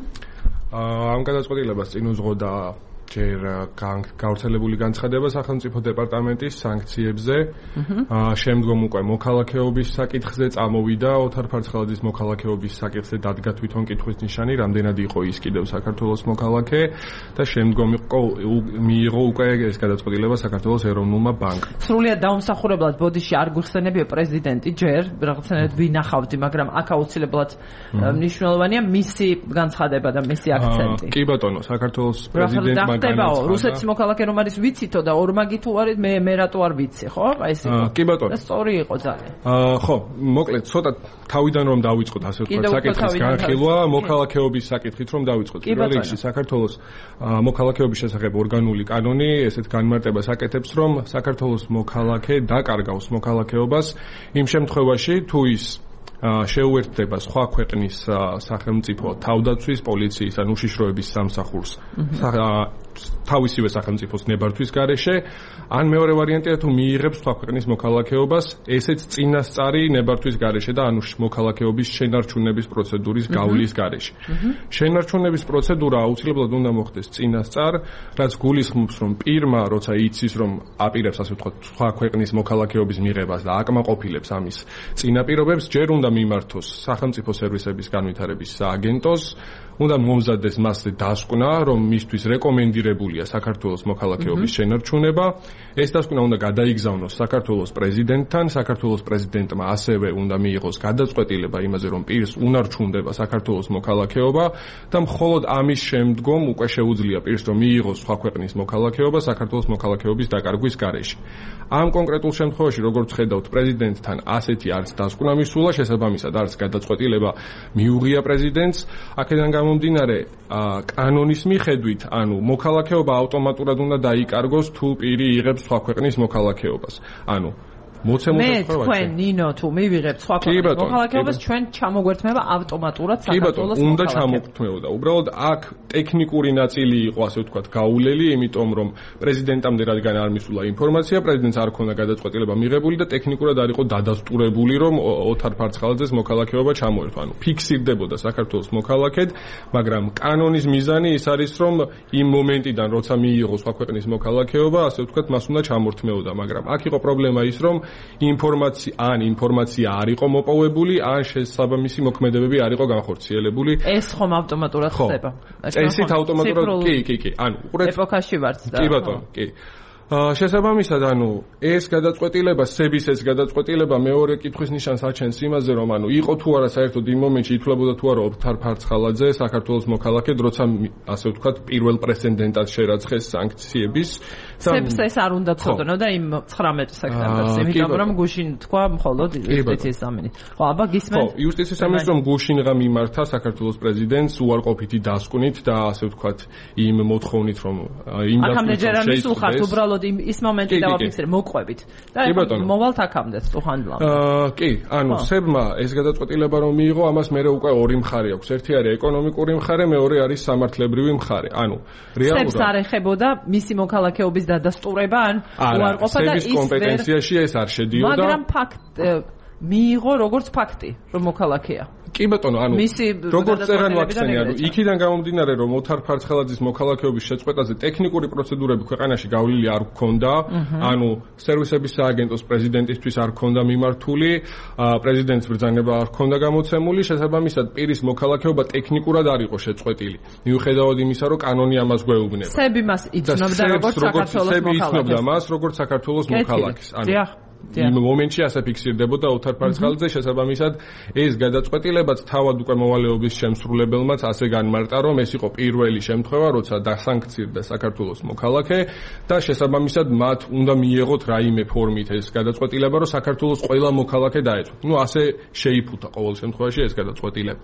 ამ გადაწყვეტილებას წინ უძღოდა ჯერ გავრცელებული განცხადება სახელმწიფო დეპარტამენტის სანქციებზე, შემდგომ უკვე მოქალაქეობის საკითხზე წამოვიდა, ოთარ ფარცხალაძის მოქალაქეობის საკითხზე დადგა თვითონ კითხვის ნიშანი, რამდენად იყო ის კიდევ საქართველოს მოქალაქე და შემდგომ მიიღო უკვე ეს გადაწყვეტილება საქართველოს ეროვნულმა ბანკმა. სრულიად დაუმსახურებლად ბოდიში არ გვიხსენებია პრეზიდენტი ჯერ, რაღაცნაირად ვინახავდი, მაგრამ აქ აუცილებლად მნიშვნელოვანია მისი განცხადება და მისი აქცენტი. კი ბატონო, საქართველოს პრეზიდენტმა ხდებაო, რუსეთის მოქალაქე რომ არის ვიცითო და ორმაგი თუ არის, მე მე რატო არ ვიცი, ხო? აი ეს იყო. კი ბატონო. და სწორი იყო ძალიან. აა ხო, მოკლედ ცოტა თავიდან რომ დავიწყოთ, ასე ვთქვათ, საკითხის განხილვა, მოქალაქეობის საკითხით რომ დავიწყოთ. პირველ რიგში საქართველოს მოქალაქეობის შესახებ ორგანული კანონი ესეთ განმარტებას აკეთებს, რომ საქართველოს მოქალაქე დაკარგავს მოქალაქეობას იმ შემთხვევაში, თუ ის შეუერთდება სხვა ქვეყნის სახელმწიფო თავდაცვის, პოლიციის ან უშიშროების სამსახურს თავისივე სახელმწიფოს ნებართვის გარეშე, ან მეორე ვარიანტია თუ მიიღებს სხვა ქვეყნის მოქალაქეობას, ესეც წინასწარი ნებართვის გარეშე და ანუ მოქალაქეობის შენარჩუნების პროცედურის გავლის გარეშე. შენარჩუნების პროცედურა აუცილებლად უნდა მოხდეს წინასწარ, რაც გულისხმობს, რომ პირმა, როცა იცის, რომ აპირებს, ასე ვთქვათ, სხვა ქვეყნის მოქალაქეობის მიღებას და აკმაყოფილებს ამის წინაპირობებს, ჯერ უნდა მიმართოს სახელმწიფო სერვისების განვითარების სააგენტოს, უნდა მომზადდეს მასზე დასკვნა, რომ მისთვის რეკომენდირებულია საქართველოს მოქალაქეობის შენარჩუნება. ეს დასკვნა უნდა გადაიგზავნოს საქართველოს პრეზიდენტთან, საქართველოს პრეზიდენტმა ასევე უნდა მიიღოს გადაწყვეტილება იმაზე, რომ პირს უნარჩუნდება საქართველოს მოქალაქეობა და მხოლოდ ამის შემდგომ უკვე შეუძლია პირს, რომ მიიღოს სხვა ქვეყნის მოქალაქეობა საქართველოს მოქალაქეობის დაკარგვის გარეშე. ამ კონკრეტულ შემთხვევაში, როგორც ხედავთ, პრეზიდენტთან ასეთი არც დასკვნა მისულა, შესაბამისად არც გადაწყვეტილება მიუღია პრეზიდენტს. აქედან გამომდინარე, კანონის მიხედვით, ანუ მოქალაქეობა ავტომატურად უნდა დაიკარგოს, თუ პირი იღებს სხვა ქვეყნის მოქალაქეობას. ანუ მოცემულ შემთხვევაში მე თქვენ ნინო თუ მივიღებთ სხვა ქვეყნის მოქალაქეობას, ჩვენ ჩამოგვერთმება ავტომატურად საქართველოს მოქალაქეობა. უნდა ჩამოგვერთმეოდა. უბრალოდ აქ ტექნიკური ნაწილი იყო, ასე ვთქვათ, გაულელი, იმიტომ რომ პრეზიდენტამდე რადგან არ მისულა ინფორმაცია, პრეზიდენტს არ ქონდა გადაწყვეტილება მიღებული და ტექნიკურად არ იყო დადასტურებული, რომ ოთარ ფარცხალაძეს მოქალაქეობა ჩამოერთვა. ანუ ფიქსირდებოდა საქართველოს მოქალაქედ, მაგრამ კანონის მიზანი ის არის, რომ იმ მომენტიდან, როცა მიიღო სხვა ქვეყნის მოქალაქეობა, ასე ვთქვათ, მას უნდა ჩამოერთმეოდა, მაგრამ აქ იყო პრობლემა ის, რომ ინფორმაცია ან ინფორმაცია არ იყო მოპოვებული, ან შესაბამისი მოქმედებები არ იყო განხორციელებული. ეს ხომ ავტომატურად ხდება. წესით ავტომატურად კი, კი, კი. ანუ უყურეთ ეპოქაში ვართ და კი ბატონო, კი. შესაბამისად, ანუ ეს გადაწყვეტილება, სების ეს გადაწყვეტილება მეორე კითხვის ნიშანს აჩენს იმაზე, რომ ანუ იყო თუ არა საერთოდ იმ მომენტში ითვლებოდა თუ არა ოთარ ფარცხალაძე საქართველოს მოქალაქედ, როცა ასე ვთქვათ, პირველ პრეცედენტად შერაცხეს სანქციების. სებს ეს არ უნდა ცოდნო და იმ ცხრამეტ სექტემბერს, იმიტომ რომ გუშინ თქვა მხოლოდ იუსტიციის სამინისტროს. ხო, აბა გისმენთ? ხო, იუსტიციის სამინისტრომ გუშინღა მიმართა საქართველოს პრეზიდენტს უარყოფითი დასკვნით და ასე ვთქვათ, იმ მოთხოვნით, რომ იმ დასკვნით. აქამდე ჯერ არ მისულხართ უბრალოდ უბრალოდ ის მომენტი დავაფიქსირე მოყვებით და მოვალთ აქამდე სტუხანდლამ. აა კი, ანუ სებმა ეს გადაწყვეტილება რომ მიიღო, ამას მე უკვე ორი მხარე აქვს. ერთი არის ეკონომიკური მხარე, მეორე არის სამართლებრივი მხარე. ანუ რეალურად სებს არ ეხებოდა მისი მოქალაქეობის დადასტურება ან უარყოფა და ის კომპეტენციაში ეს არ შედიოდა. მაგრამ ფაქტ მიიღო როგორც ფაქტი, რომ მოქალაქეა. კი ბატონო, ანუ როგორც წერან ვახსენე, ანუ იქიდან გამომდინარე, რომ ოთარ ფარცხელაძის მოქალაქეობის შეწყვეტაზე ტექნიკური პროცედურები ქვეყანაში გავლილი არ გქონდა, ანუ სერვისების სააგენტოს პრეზიდენტისთვის არ გქონდა მიმართული, პრეზიდენტის ბრძანება არ გქონდა გამოცემული, შესაბამისად პირის მოქალაქეობა ტექნიკურად არ იყო შეწყვეტილი. მიუხედავად იმისა, რომ კანონი ამას გვეუბნება. სები მას იცნობდა როგორც საქართველოს მოქალაქეს. იცნობდა მას როგორც საქართველოს მოქალაქეს. ანუ იმ მომენტში ასე ფიქსირდებოდა ოთარ ფარცხელაძე, შესაბამისად ეს გადაწყვეტილებაც თავად უკვე მოვალეობის შემსრულებელმაც ასე განმარტა, რომ ეს იყო პირველი შემთხვევა, როცა დასანქცირდა საქართველოს მოქალაქე და შესაბამისად მათ უნდა მიიღოთ რაიმე ფორმით ეს გადაწყვეტილება, რომ საქართველოს ყველა მოქალაქე დაეწყვეტ. ნუ ასე შეიფუთა ყოველ შემთხვევაში ეს გადაწყვეტილება.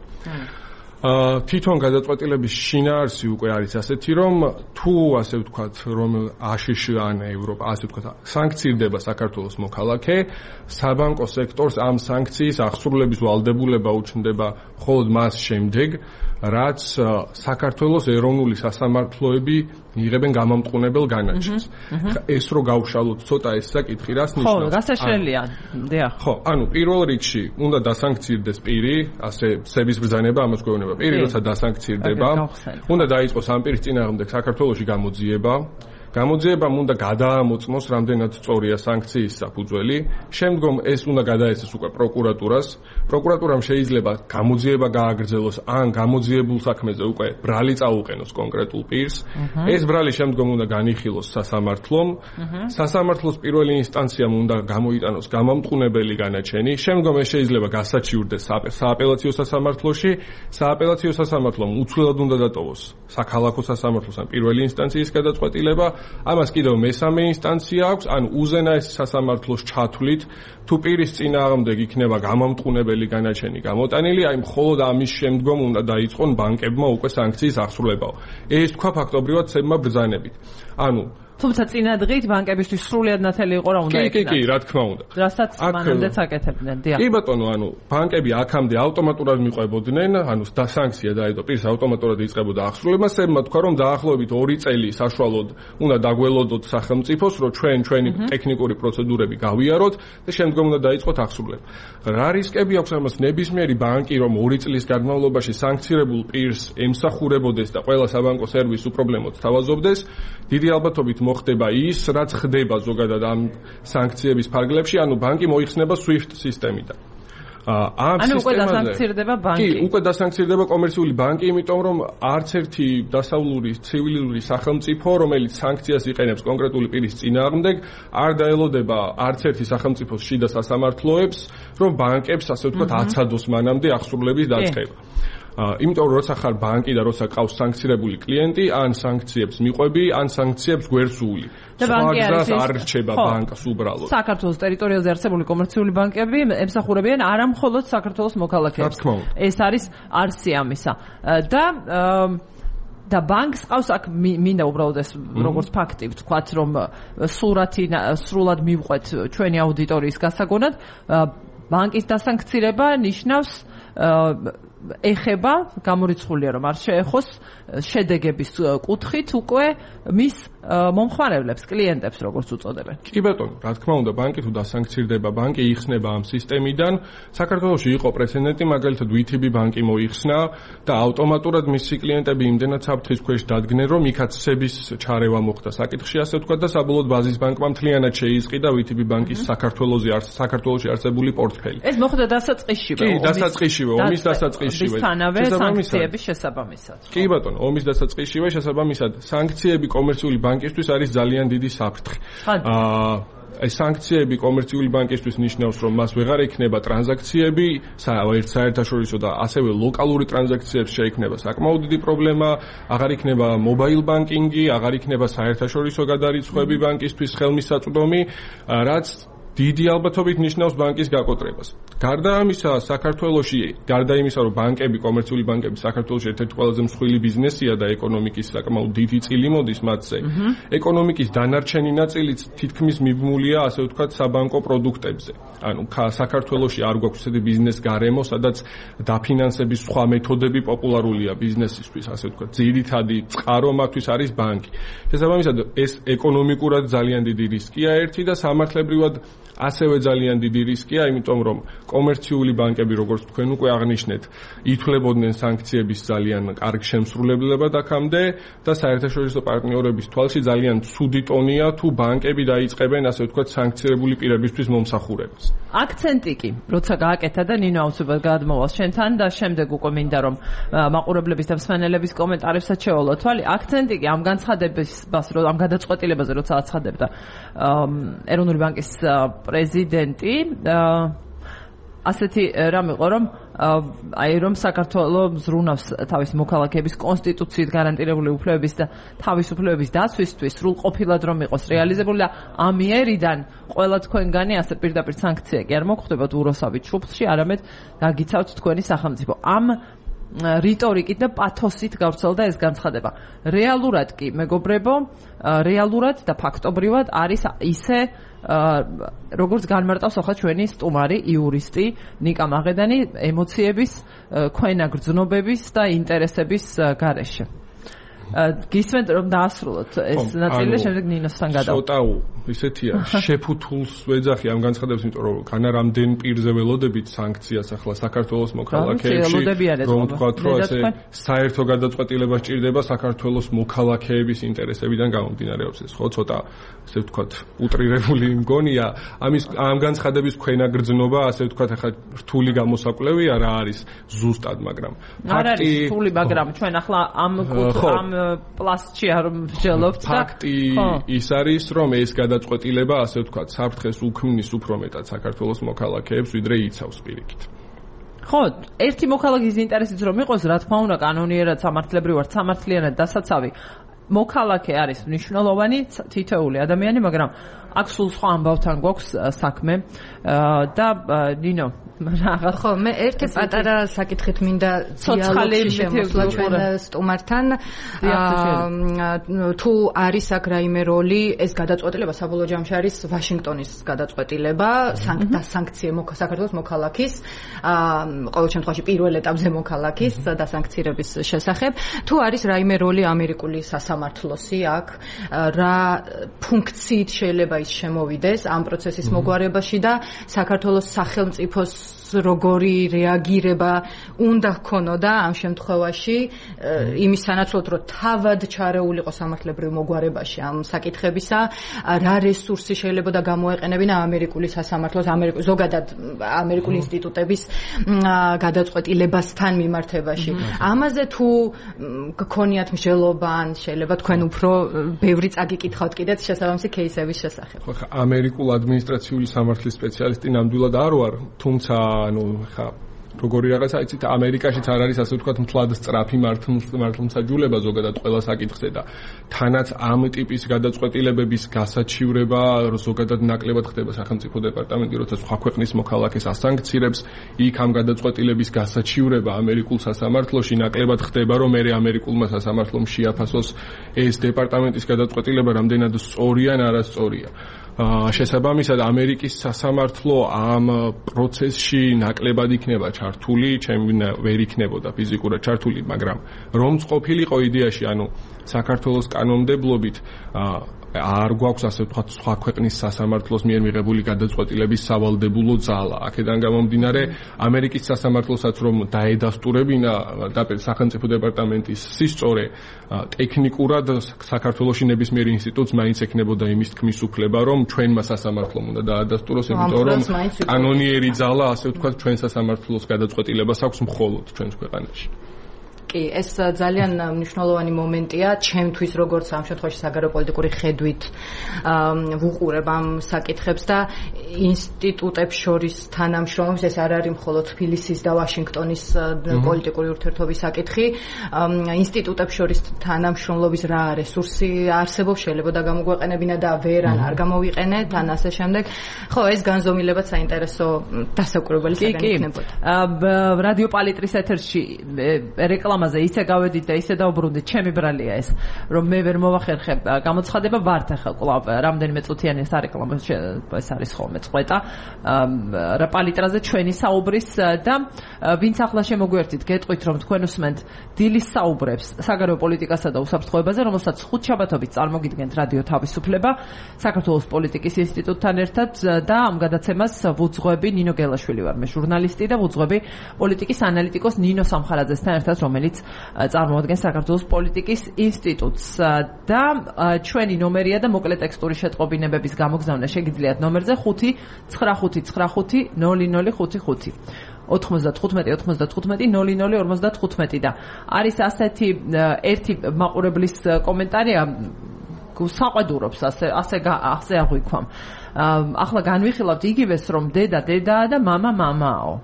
აა თვითონ გადაწყვეტილების შინაარსი უკვე არის ასეთი, რომ თუ ასე ვთქვათ, რომ აშშ ან ევროპა ასე ვთქვათ, სანქცირდება საქართველოს მოქალაქე, საბანკო სექტორს ამ სანქციის აღსრულების ვალდებულება უჩნდება მხოლოდ მას შემდეგ, რაც საქართველოს ეროვნული სასამართლოები იღებენ გამამტყუნებელ განაჩენს. ეს რო გავშალოთ ცოტა ეს საკითხი რას ნიშნავს? ხო, გასაშლელია. დიახ. ხო, ანუ პირველ რიგში უნდა დასანქცირდეს პირი, ასე სების ბრძანება ამას გვეუბნება. პირი როცა დასანქცირდება, უნდა დაიწყოს ამ პირის წინააღმდეგ საქართველოში გამოძიება. გამოძიებამ უნდა გადაამოწმოს, რამდენად სწორია სანქციის საფუძველი. შემდგომ ეს უნდა გადაეცეს უკვე პროკურატურას. პროკურატურამ შეიძლება გამოძიება გააგრძელოს, ან გამოძიებულ საქმეზე უკვე ბრალი წაუყენოს კონკრეტულ პირს. ეს ბრალი შემდგომ უნდა განიხილოს სასამართლომ. სასამართლოს პირველი ინსტანციამ უნდა გამოიტანოს გამამტყუნებელი განაჩენი. შემდგომ ეს შეიძლება გასაჩივრდეს სააპელაციო სასამართლოში. სააპელაციო სასამართლომ უცვლელად უნდა დატოვოს საქალაქო სასამართლოს ან პირველი ინსტანციის გადაწყვეტილება. ამას კიდევ მესამე ინსტანცია აქვს, ან უზენაესი სასამართლოს ჩათვლით, თუ პირის წინააღმდეგ იქნება გამამტყუნებელი განაჩენი გამოტანილი, აი მხოლოდ ამის შემდგომ უნდა დაიწყონ ბანკებმა უკვე სანქციის აღსრულებაო. ეს თქვა ფაქტობრივად სებმა ბრძანებით. ანუ თუმცა წინა დღით ბანკებისთვის სრულიად ნათელი იყო რა უნდა ეკნათ. კი, კი, რა თქმა უნდა. რასაც მანამდეც აკეთებდნენ, დიახ. კი ბატონო, ანუ ბანკები აქამდე ავტომატურად მიყვებოდნენ, ანუ სანქცია დაედო პირს ავტომატურად იწყებოდა აღსრულება, სებმა თქვა რომ დაახლოებით ორი წელი საშუალოდ უნდა დაგველოდოთ სახელმწიფოს, რომ ჩვენ ჩვენი ტექნიკური პროცედურები გავიაროთ და შემდგომ უნდა დაიწყოთ აღსრულება. რა რისკები აქვს ამას? ნებისმიერი ბანკი რომ ორი წლის განმავლობაში სანქცირებულ პირს ემსახურებოდეს და ყველა საბანკო სერვისს უპრობლემოდ თავაზობდეს, დიდი ალბათობით მოხდება ის, რაც ხდება ზოგადად ამ სანქციების ფარგლებში, ანუ ბანკი მოიხსნება SWIFT სისტემიდან. ამ სისტემაზე ანუ უკვე დასანქცირდება ბანკი. კი, უკვე დასანქცირდება კომერციული ბანკი, იმიტომ რომ არც ერთი დასავლური ცივილიზური სახელმწიფო, რომელიც სანქციას იყენებს კონკრეტული პირის წინააღმდეგ, არ დაელოდება არც ერთი სახელმწიფოს შიდა სასამართლოებს, რომ ბანკებს ასე ვთქვათ აცადოს მანამდე აღსრულების დაწყება. იმიტომ რომ როცა ხარ ბანკი და როცა ყავს სანქცირებული კლიენტი, ან სანქციებს მიყვები, ან სანქციებს გვერდსული. და ბანკი არის არ რჩება ბანკს უბრალოდ. საქართველოს ტერიტორიაზე არსებული კომერციული ბანკები ემსახურებიან არა მხოლოდ საქართველოს მოქალაქეებს. ეს არის არსი ამისა. და და ბანკს ყავს აქ მინდა უბრალოდ ეს როგორც ფაქტი ვთქვათ, რომ სურათი სრულად მივყვეთ ჩვენი აუდიტორიის გასაგონად, ბანკის დასანქცირება ნიშნავს ეხება, გამორიცხულია რომ არ შეეხოს შედეგების კუთხით უკვე მის მომხმარებლებს, კლიენტებს როგორც უწოდებენ. კი ბატონო, რა თქმა უნდა, ბანკი თუ დასანქცირდება, ბანკი იხსნება ამ სისტემიდან. საქართველოში იყო პრეცედენტი, მაგალითად ვი თი ბი ბანკი მოიხსნა და ავტომატურად მისი კლიენტები იმდენად საფრთხის ქვეშ დადგნენ, რომ იქაც სების ჩარევა მოხდა საკითხში, ასე ვთქვათ და საბოლოოდ ბაზის ბანკმა მთლიანად შეიზღიდა ვი თი ბი ბანკის საქართველოში საქართველოში არსებული პორტფელი. ეს მოხდა დასაწყისშივე. კი, დასაწყისშივე, ომის დასაწყისშივე. სანქციების შესაბამისად. კი ბატონო, ომის დასაწყისშივე შესაბამისად სანქციები კომერციული ბანკისთვის არის ძალიან დიდი საფრთხე. აა ეს სანქციები კომერციული ბანკისთვის ნიშნავს, რომ მას ვეღარ ექნება ტრანზაქციები, ერთ საერთაშორისო და ასევე ლოკალური ტრანზაქციებს შეექმნება საკმაოდ დიდი პრობლემა, აღარ იქნება მობაილ ბანკინგი, აღარ იქნება საერთაშორისო გადარიცხვები ბანკისთვის ხელმისაწვდომი, რაც დიდი ალბათობით ნიშნავს ბანკის გაკოტრებას. გარდა ამისა, საქართველოში, გარდა იმისა, რომ ბანკები, კომერციული ბანკები საქართველოში ერთ-ერთი ყველაზე მსხვილი ბიზნესია და ეკონომიკის საკმაოდ დიდი წილი მოდის მათზე, ეკონომიკის დანარჩენი ნაწილიც თითქმის მიბმულია, ასე ვთქვათ, საბანკო პროდუქტებზე. ანუ საქართველოში არ გვაქვს ესეთი ბიზნეს გარემო, სადაც დაფინანსების სხვა მეთოდები პოპულარულია ბიზნესისთვის, ასე ვთქვათ, ძირითადი წყარო მათთვის არის ბანკი. შესაბამისად, ეს ეკონომიკურად ძალიან დიდი რისკია ერთი და სამართლებრივად ასევე ძალიან დიდი რისკია, იმიტომ რომ კომერციული ბანკები, როგორც თქვენ უკვე აღნიშნეთ, ითვლებოდნენ სანქციების ძალიან კარგ შემსრულებლად აქამდე და საერთაშორისო პარტნიორების თვალში ძალიან ცუდი ტონია თუ ბანკები დაიწყებენ, ასე ვთქვათ, სანქცირებული პირებისთვის მომსახურებას. აქცენტი კი, როცა გააკეთა და ნინო აუცილებლად გადმოვალს შენთან და შემდეგ უკვე მინდა რომ მაყურებლების და მსმენელების კომენტარებსაც შევალო თვალი. აქცენტი კი ამ განცხადებას, რომ ამ გადაწყვეტილებაზე როცა აცხადებდა ეროვნული ბანკის პრეზიდენტი ასეთი რამ იყო რომ აი რომ საქართველოს ზრუნავს თავის მოქალაქეების კონსტიტუციით გარანტირებული უფლებების და თავისუფლებების დაცვისთვის სრულყოფილად რომ იყოს რეალიზებული და ამ მიერიდან ყველა თქვენგანი ასე პირდაპირ სანქცია კი არ მოხდებათ უროსავით შუბლში, არამედ გაგიცავთ თქვენი სახელმწიფო. ამ რიტორიკით და პათოსით გავრცელდა ეს განცხადება. რეალურად კი, მეგობრებო, რეალურად და ფაქტობრივად არის ისე, როგორც განმარტავს ახლა ჩვენი სტუმარი, იურისტი ნიკა მაღედანი ემოციების, ქვენა გრძნობების და ინტერესების გარეშე. გისმენთ რომ დაასრულოთ ეს ნაწილი და შემდეგ ნინოსთან გადავ. ცოტა ისეთია, შეფუთულს ვეძახი ამ განცხადებას, იმიტომ რომ განა რამდენ პირზე ველოდებით სანქციას ახლა საქართველოს მოქალაქეებში, რომ ვთქვათ, რომ ესე საერთო გადაწყვეტილება სჭირდება საქართველოს მოქალაქეების ინტერესებიდან გამომდინარეობს ეს, ხო, ცოტა ესე ვთქვათ, უტრირებული მგონია. ამის ამ განცხადების ქვენა გრძნობა, ასე ვთქვათ, ახლა რთული გამოსაკვლევია რა არის ზუსტად, მაგრამ არ არის რთული, მაგრამ ჩვენ ახლა ამ ამ პლასტში არ ვსჯელობთ და ფაქტი ის არის, რომ ეს გადაწყვეტილება, ასე ვთქვათ, საფრთხეს უქმნის უფრო მეტად საქართველოს მოქალაქეებს, ვიდრე იცავს პირიქით. ხო, ერთი მოქალაქის ინტერესიც რომ იყოს, რა თქმა უნდა, კანონიერად სამართლებრივად, სამართლიანად დასაცავი მოქალაქე არის მნიშვნელოვანი თითოეული ადამიანი, მაგრამ აქ სულ სხვა ამბავთან გვაქვს საქმე და ნინო რაღაც ხო მე ერთი პატარა საკითხით მინდა დიალოგში შემოსვლა ჩვენ სტუმართან თუ არის აქ რაიმე როლი ეს გადაწყვეტილება საბოლოო ჯამში არის ვაშინგტონის გადაწყვეტილება სანქციე საქართველოს მოქალაქის ყოველ შემთხვევაში პირველ ეტაპზე მოქალაქის დასანქცირების შესახებ თუ არის რაიმე როლი ამერიკული სასამართლოსი აქ რა ფუნქციით შეიძლება ის შემოვიდეს ამ პროცესის მოგვარებაში და საქართველოს სახელმწიფოს როგორი რეაგირება უნდა ჰქონოდა ამ შემთხვევაში იმის სანაცვლოდ რომ თავად ჩარეულიყო სამართლებრივ მოგვარებაში ამ საკითხებისა რა რესურსი შეიძლება და გამოეყენებინა ამერიკული სასამართლოს ამერიკული ზოგადად ამერიკული ინსტიტუტების გადაწყვეტილებასთან მიმართებაში ამაზე თუ გქონიათ მსჯელობა ან შეიძლება თქვენ უფრო ბევრი წაგიკითხავთ კიდეც შესაბამისი кейსების შესახებ ხო ამერიკულ ადმინისტრაციული სამართლის სპეციალისტი ნამდვილად არ ვარ თუმცა ანუ ხა როგორი რაღაცა იცით ამერიკაშიც არ არის ასე ვთქვათ მთლად სწრაფი მართლმსაჯულება ზოგადად ყველა საკითხზე და თანაც ამ ტიპის გადაწყვეტილებების გასაჩივრება ზოგადად ნაკლებად ხდება სახელმწიფო დეპარტამენტი როცა სხვა ქვეყნის მოქალაქეს ასანქცირებს იქ ამ გადაწყვეტილების გასაჩივრება ამერიკულ სასამართლოში ნაკლებად ხდება რომ მე ამერიკულმა სასამართლომ შეაფასოს ეს დეპარტამენტის გადაწყვეტილება რამდენად სწორია ან არასწორია შესაბამისად ამერიკის სასამართლო ამ პროცესში ნაკლებად იქნება ჩართული, ჩემი ვერ იქნებოდა ფიზიკურად ჩართული, მაგრამ რომც ყოფილიყო იდეაში, ანუ საქართველოს კანონმდებლობით არ გვაქვს ასე ვთქვათ სხვა ქვეყნის სასამართლოს მიერ მიღებული გადაწყვეტილების სავალდებულო ძალა. აქედან გამომდინარე, ამერიკის სასამართლოსაც რომ დაედასტურებინა სახელმწიფო დეპარტამენტის სისწორე, ტექნიკურად საქართველოში ნებისმიერ ინსტიტუტს მაინც ექნებოდა იმის თქმის უფლება, რომ ჩვენმა სასამართლომ უნდა დაადასტუროს, იმიტომ რომ კანონიერი ძალა, ასე ვთქვათ, ჩვენ სასამართლოს გადაწყვეტილებას აქვს მხოლოდ ჩვენს ქვეყანაში. კი, ეს ძალიან მნიშვნელოვანი მომენტია ჩემთვის, როგორც ამ შემთხვევაში საგარეო პოლიტიკური ხედვით ვუყურებ ამ საკითხებს და ინსტიტუტებს შორის თანამშრომლობის, ეს არ არის მხოლოდ თბილისის და ვაშინგტონის პოლიტიკური ურთიერთობის საკითხი, ინსტიტუტებს შორის თანამშრომლობის რა რესურსი არსებობს, შეიძლება და გამოგვეყენებინა და ვერან არ გამოვიყენეთ, ან ასე შემდეგ. ხო, ეს განზომილებაც საინტერესო დასაკვირვებელი საგანი იქნებოდა. რადიო პალიტრის ეთერში რეკლამაზე ისე გავედით და ისე დაუბრუნდით, ჩემი ბრალია ეს, რომ მე ვერ მოვახერხებ გამოცხადება, ვართ ახლა კვლავ რამდენიმე წუთიანი ეს რეკლამა, ეს არის ხოლმე წყვეტა რა პალიტრაზე ჩვენი საუბრის და ვინც ახლა შემოგვერთით, გეტყვით რომ თქვენ უსმენთ დილის საუბრებს საგარეო პოლიტიკასა და უსაფრთხოებაზე, რომელსაც ხუთშაბათობით წარმოგიდგენთ რადიო თავისუფლება საქართველოს პოლიტიკის ინსტიტუტთან ერთად და ამ გადაცემას ვუძღვები ნინო გელაშვილი ვარ, მე ჟურნალისტი და ვუძღვები პოლიტიკის ანალიტიკოს ნინო სამხარაძესთან ერთად, რომელიც წარმოადგენს საქართველოს პოლიტიკის ინსტიტუტს და ჩვენი ნომერია და მოკლე ტექსტური შეტყობინებების გამოგზავნა შეგიძლიათ ნომერზე ხუთი ცხრა ხუთი ცხრა ხუთი ნული ნული ხუთი ხუთი ოთხმოცდათხუთმეტი ოთხმოცდათხუთმეტი ნული ნული ორმოცდათხუთმეტი და არის ასეთი ერთი მაყურებლის კომენტარია საყვედურობს ასე ასე ასე აღვიქვამ. ახლა განვიხილავთ იგივეს რომ დედა დედაა და მამა მამაო.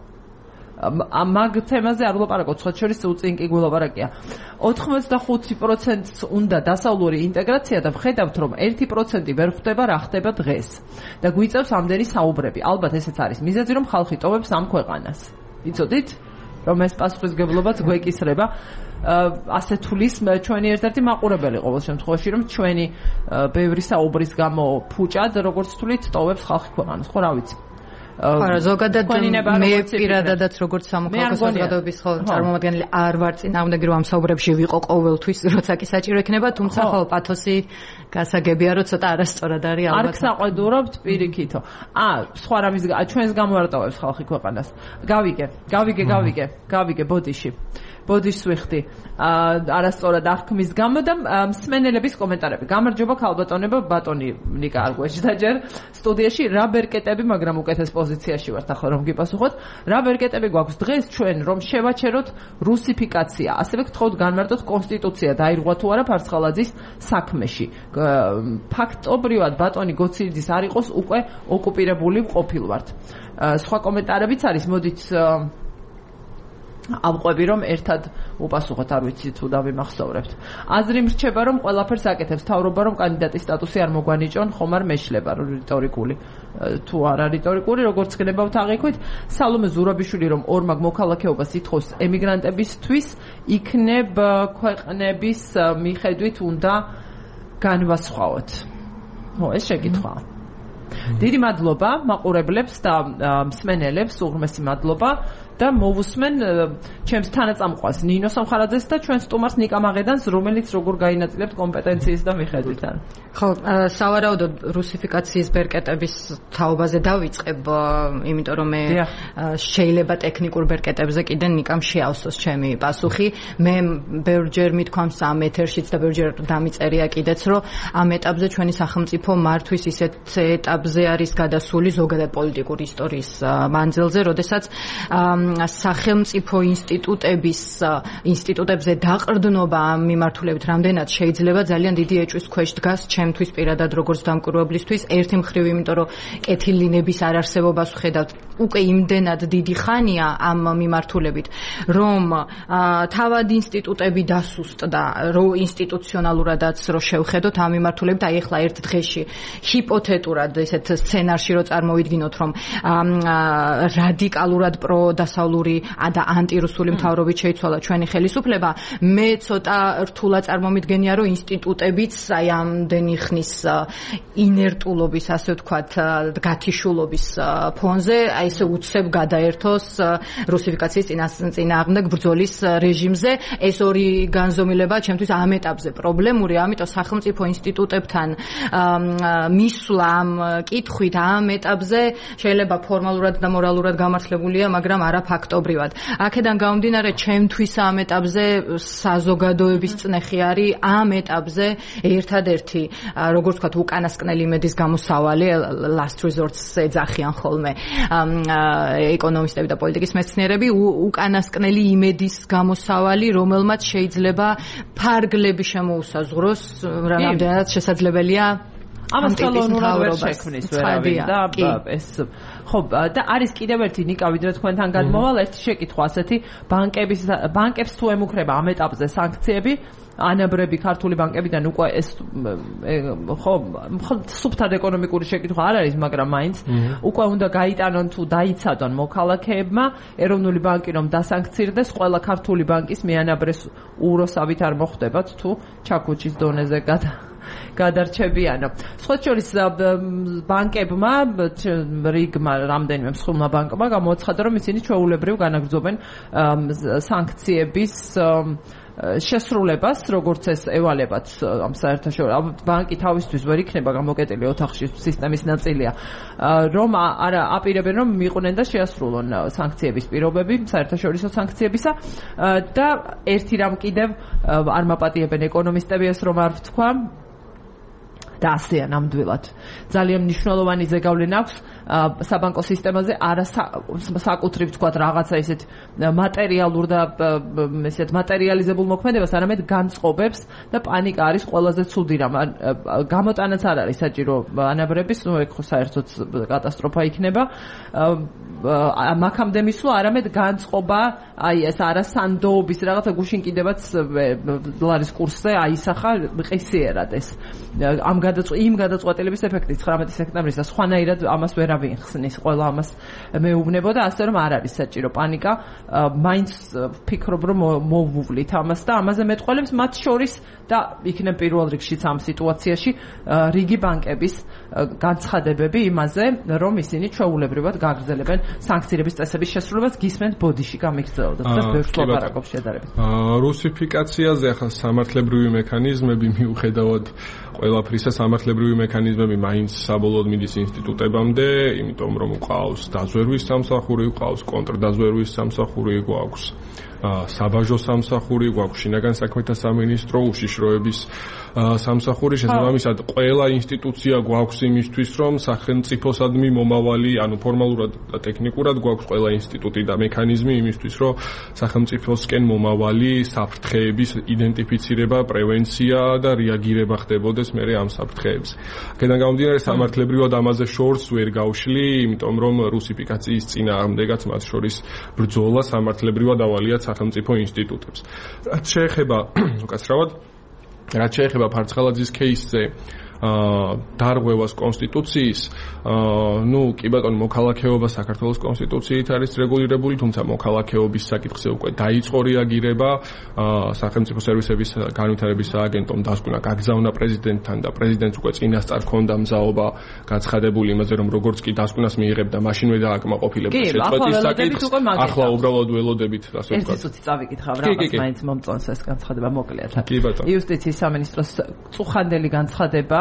მაგ თემაზე არ ვლაპარაკობ, სხვა შორის უწინ კი გულაპარაკია. ოთხმოცდახუთი პროცენტს უნდა დასავლური ინტეგრაცია და ვხედავთ რომ ერთი პროცენტი ვერ ხვდება რა ხდება დღეს. და გვიწევს ამდენი საუბრები. ალბათ ესეც არის მიზეზი რომ ხალხი ტოვებს ამ ქვეყანას. იცოდით? რომ ეს პასუხისგებლობაც გვეკისრება. ასე თulis ჩვენი ერთ-ერთი მაყურებელი ყოველ შემთხვევაში რომ ჩვენი ბევრი საუბრის გამო ფუჭად როგორც თulit ტოვებს ხალხი ქვეყანას. ხო რა ვიცი. არა, ზოგადად მე პირადადაც როგორც სამოქალაქო საზოგადოების წარმომადგენელი არ ვარ წინააღმდეგი რომ ამ საუბრებში ვიყო ყოველთვის, როცა კი საჭირო იქნება, თუმცა ხო პათოსი გასაგებია რომ ცოტა არასწორად არის ალბათ. არ გსაყვედურობთ პირიქითო. აა, სხვა რამის ჩვენს გამოვარტოვებს ხალხი ქვეყანას. გავიგე, გავიგე, გავიგე, გავიგე ბოდიში. ბოდიშს ვიხდი არასწორად აღქმის გამო და მსმენელების კომენტარები. გამარჯობა ქალბატონებო, ბატონი ნიკა არ გვეჭდა ჯერ სტუდიაში რა ბერკეტები, მაგრამ უკეთეს პოზიციაში ვართ ახლა რომ გიპასუხოთ. რა ბერკეტები გვაქვს დღეს ჩვენ რომ შევაჩეროთ რუსიფიკაცია. ასევე გთხოვთ განმარტოთ კონსტიტუცია დაირღვა თუ არა ფარცხალაძის საქმეში. ფაქტობრივად ბატონი გოციძის არ იყოს უკვე ოკუპირებული ყოფილვართ. სხვა კომენტარებიც არის, მოდით ამყვები რომ ერთად უპასუხოთ, არ ვიცი თუ დავიმახსოვრებთ. აზრი მრჩება რომ ყველაფერს აკეთებს თავრობა რომ კანდიდატის სტატუსი არ მოგვანიჭონ, ხომ არ მეშლება რიტორიკული თუ არა რიტორიკული, როგორც გნებავთ აღიქვით. სალომე ზურაბიშვილი რომ ორმაგ მოქალაქეობას ითხოვს ემიგრანტებისთვის, იქნებ ქვეყნების მიხედვით უნდა განვასხვაოთ. ხო, ეს შეკითხვაა. დიდი მადლობა მაყურებლებს და მსმენელებს, უღრმესი მადლობა. და მოვუსმენ ჩემს თანაწამყვას ნინო სამხარაძეს და ჩვენ სტუმარს ნიკა მაღედანს, რომელიც როგორ გაინაწილებთ კომპეტენციის და მიხედვითან. ხო, სავარაუდოდ რუსიფიკაციის ბერკეტების თაობაზე დავიწყებ, იმიტომ რომ მე შეიძლება ტექნიკურ ბერკეტებზე კიდე ნიკამ შეავსოს ჩემი პასუხი. მე ბევრჯერ მithქვამს ამ ეთერშიც და ბევრჯერ დამიწერია კიდეც, რომ ამ ეტაპზე ჩვენი სახელმწიფო მართვის ისეთ ეტაპზე არის გადასული ზოგადად პოლიტიკური ისტორიის მანძილზე, როდესაც სახელმწიფო ინსტიტუტების ინსტიტუტებზე დაყრდნობა ამ მიმართულებით რამდენად შეიძლება ძალიან დიდი ეჭვის ქვეშ დგას ჩემთვის პირადად როგორც დამკვირვებლისთვის. ერთი მხრივ, იმიტომ რომ კეთილინების არარსებობას ვხედავთ უკვე იმდენად დიდი ხანია ამ მიმართულებით, რომ თავად ინსტიტუტები დასუსტდა, რომ ინსტიტუციონალურადაც რო შევხედოთ ამ მიმართულებით, აი ახლა ერთ დღეში ჰიპოთეტურად ესეთ სცენარში რო წარმოვიდგინოთ, რომ რადიკალურად პრო დასავლური და ანტირუსული მთავრობით შეიცვალა ჩვენი ხელისუფლება, მე ცოტა რთულად წარმომიდგენია, რომ ინსტიტუტებიც აი ამდენი ხნის ინერტულობის, ასე ვთქვათ, გათიშულობის ფონზე აი ესე უცებ გადაერთოს რუსიფიკაციის წინააღმდეგ ბრძოლის რეჟიმზე. ეს ორი განზომილება ჩემთვის ამ ეტაპზე პრობლემური, ამიტომ სახელმწიფო ინსტიტუტებთან მისვლა ამ კითხვით ამ ეტაპზე შეიძლება ფორმალურად და მორალურად გამართლებულია, მაგრამ არა ფაქტობრივად. აქედან გამომდინარე, ჩემთვის ამ ეტაპზე საზოგადოების წნეხი არის ამ ეტაპზე ერთადერთი, როგორც ვთქვათ, უკანასკნელი იმედის გამოსავალი, last resort-ს ეძახიან ხოლმე ეკონომისტები და პოლიტიკის მეცნიერები, უკანასკნელი იმედის გამოსავალი, რომელმაც შეიძლება ფარგლები შემოუსაზღვროს, რამდენადაც შესაძლებელია ამას ხელოვნურად ვერ შექმნის ვერავინ და ეს ხო და არის კიდევ ერთი ნიკა ვიდრე თქვენთან გადმოვალ ერთი შეკითხვა ასეთი ბანკების ბანკებს თუ ემუქრება ამ ეტაპზე სანქციები ანაბრები ქართული ბანკებიდან უკვე ეს ხო სუფთად ეკონომიკური შეკითხვა არ არის მაგრამ მაინც უკვე უნდა გაიტანონ თუ დაიცადონ მოქალაქეებმა ეროვნული ბანკი რომ დასანქცირდეს ყველა ქართული ბანკის მეანაბრეს უროსავით არ მოხდებათ თუ ჩაქუჩის დონეზე გადა გადარჩებიანო. სხვა შორის ბანკებმა რიგმა რამდენიმე მსხვილმა ბანკმა გამოაცხადა რომ ისინი ჩვეულებრივ განაგრძობენ სანქციების შესრულებას, როგორც ეს ევალებათ ამ საერთაშორისო ბანკი თავისთვის ვერ იქნება გამოკეტილი ოთახში სისტემის ნაწილია, რომ არა აპირებენ რომ მიყვნენ და შეასრულონ სანქციების პირობები, საერთაშორისო სანქციებისა და ერთი რამ კიდევ არ მაპატიებენ ეკონომისტები ეს რომ არ ვთქვა და ასეა ნამდვილად. ძალიან მნიშვნელოვანი ზეგავლენა აქვს საბანკო სისტემაზე არა საკუთრივ თქვათ რაღაცა ისეთ მატერიალურ და ესეთ მატერიალიზებულ მოქმედებას, არამედ განწყობებს და პანიკა არის ყველაზე ცუდი რამ. გამოტანაც არ არის საჭირო ანაბრების, ნუ ეგ ხო საერთოდ კატასტროფა იქნება. მაქამდე მისვლა არამედ განწყობა, აი ეს არასანდოობის რაღაცა გუშინ კიდევაც დოლარის კურსზე აისახა ყისიერად ეს ამ იმ გადაწყვეტილების ეფექტი ცხრამეტი სექტემბრის და სხვანაირად ამას ვერავინ ხსნის, ყველა ამას მეუბნებოდა, ასე რომ არ არის საჭირო პანიკა, მაინც ვფიქრობ რომ მოვუვლით ამას და ამაზე მეტყველებს მათ შორის და იქნებ პირველ რიგშიც ამ სიტუაციაში რიგი ბანკების განცხადებები იმაზე, რომ ისინი ჩვეულებრივად გაგრძელებენ სანქციების წესების შესრულებას, გისმენთ ბოდიში გამიგრძელოთ და ბევრს ლაპარაკობს შედარებით. რუსიფიკაციაზე ახლა სამართლებრივი მექანიზმები მიუხედავად ყველაფრისა სამართლებრივი მექანიზმები მაინც საბოლოოდ მიდის ინსტიტუტებამდე, იმიტომ რომ უყავს დაზვერვის სამსახური, უყავს კონტრდაზვერვის სამსახური, გვაქვს საბაჟო სამსახური, გვაქვს შინაგან საქმეთა სამინისტრო, უშიშროების სამსახური, შესაბამისად ყველა ინსტიტუცია გვაქვს იმისთვის, რომ სახელმწიფოსადმი მომავალი, ანუ ფორმალურად და ტექნიკურად გვაქვს ყველა ინსტიტუტი და მექანიზმი იმისთვის, რომ სახელმწიფოსკენ მომავალი საფრთხეების იდენტიფიცირება, პრევენცია და რეაგირება ხდებოდეს მერე ამ საფრთხეებს. აქედან გამომდინარე სამართლებრივად ამაზე შორს ვერ გავშლი, იმიტომ რომ რუსიფიკაციის წინააღმდეგაც მათ შორის ბრძოლა სამართლებრივად ავალიათ სახელმწიფო ინსტიტუტებს. რაც შეეხება უკაცრავად, რაც შეეხება ფარცხალაძის кейსზე დარღვევას კონსტიტუციის, ну, კი ბატონო, მოქალაქეობა საქართველოს კონსტიტუციით არის რეგულირებული, თუმცა მოქალაქეობის საკითხზე უკვე დაიწყო რეაგირება, სახელმწიფო სერვისების განვითარების სააგენტომ დასკვნა გაგზავნა პრეზიდენტთან და პრეზიდენტს უკვე წინასწარ ჰქონდა მზაობა გაცხადებული იმაზე, რომ როგორც კი დასკვნას მიიღებდა, მაშინვე დააკმაყოფილებდა შეწყვეტის საკითხს. ახლა უბრალოდ ველოდებით, ასე ვთქვათ. ერთი წუთი წავიკითხავ, რაღაც მაინც მომწონს ეს განცხადება მოკლედ. იუსტიციის სამინისტროს წუხანდელი განცხადება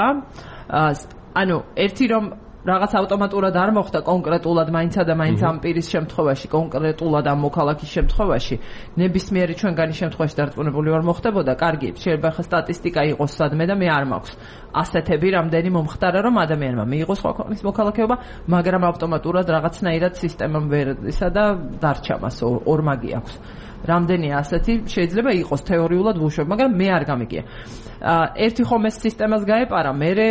ანუ ერთი რომ რაღაც ავტომატურად არ მოხდა კონკრეტულად მაინცა და მაინც ამ პირის შემთხვევაში, კონკრეტულად ამ მოქალაქის შემთხვევაში, ნებისმიერი ჩვენგანი შემთხვევაში დარწმუნებული ვარ მოხდებოდა, კარგი, შეიძლება ხა სტატისტიკა იყოს სადმე და მე არ მაქვს ასეთები რამდენი მომხდარა, რომ ადამიანმა მიიღოს სხვა ქვეყნის მოქალაქეობა, მაგრამ ავტომატურად რაღაცნაირად სისტემამ ვერ ისა და დარჩა მას ორმაგი აქვს. რამდენია ასეთი შეიძლება იყოს თეორიულად ვუშვებ, მაგრამ მე არ გამიგია. ერთი ხომ ეს სისტემას გაეპარა, მერე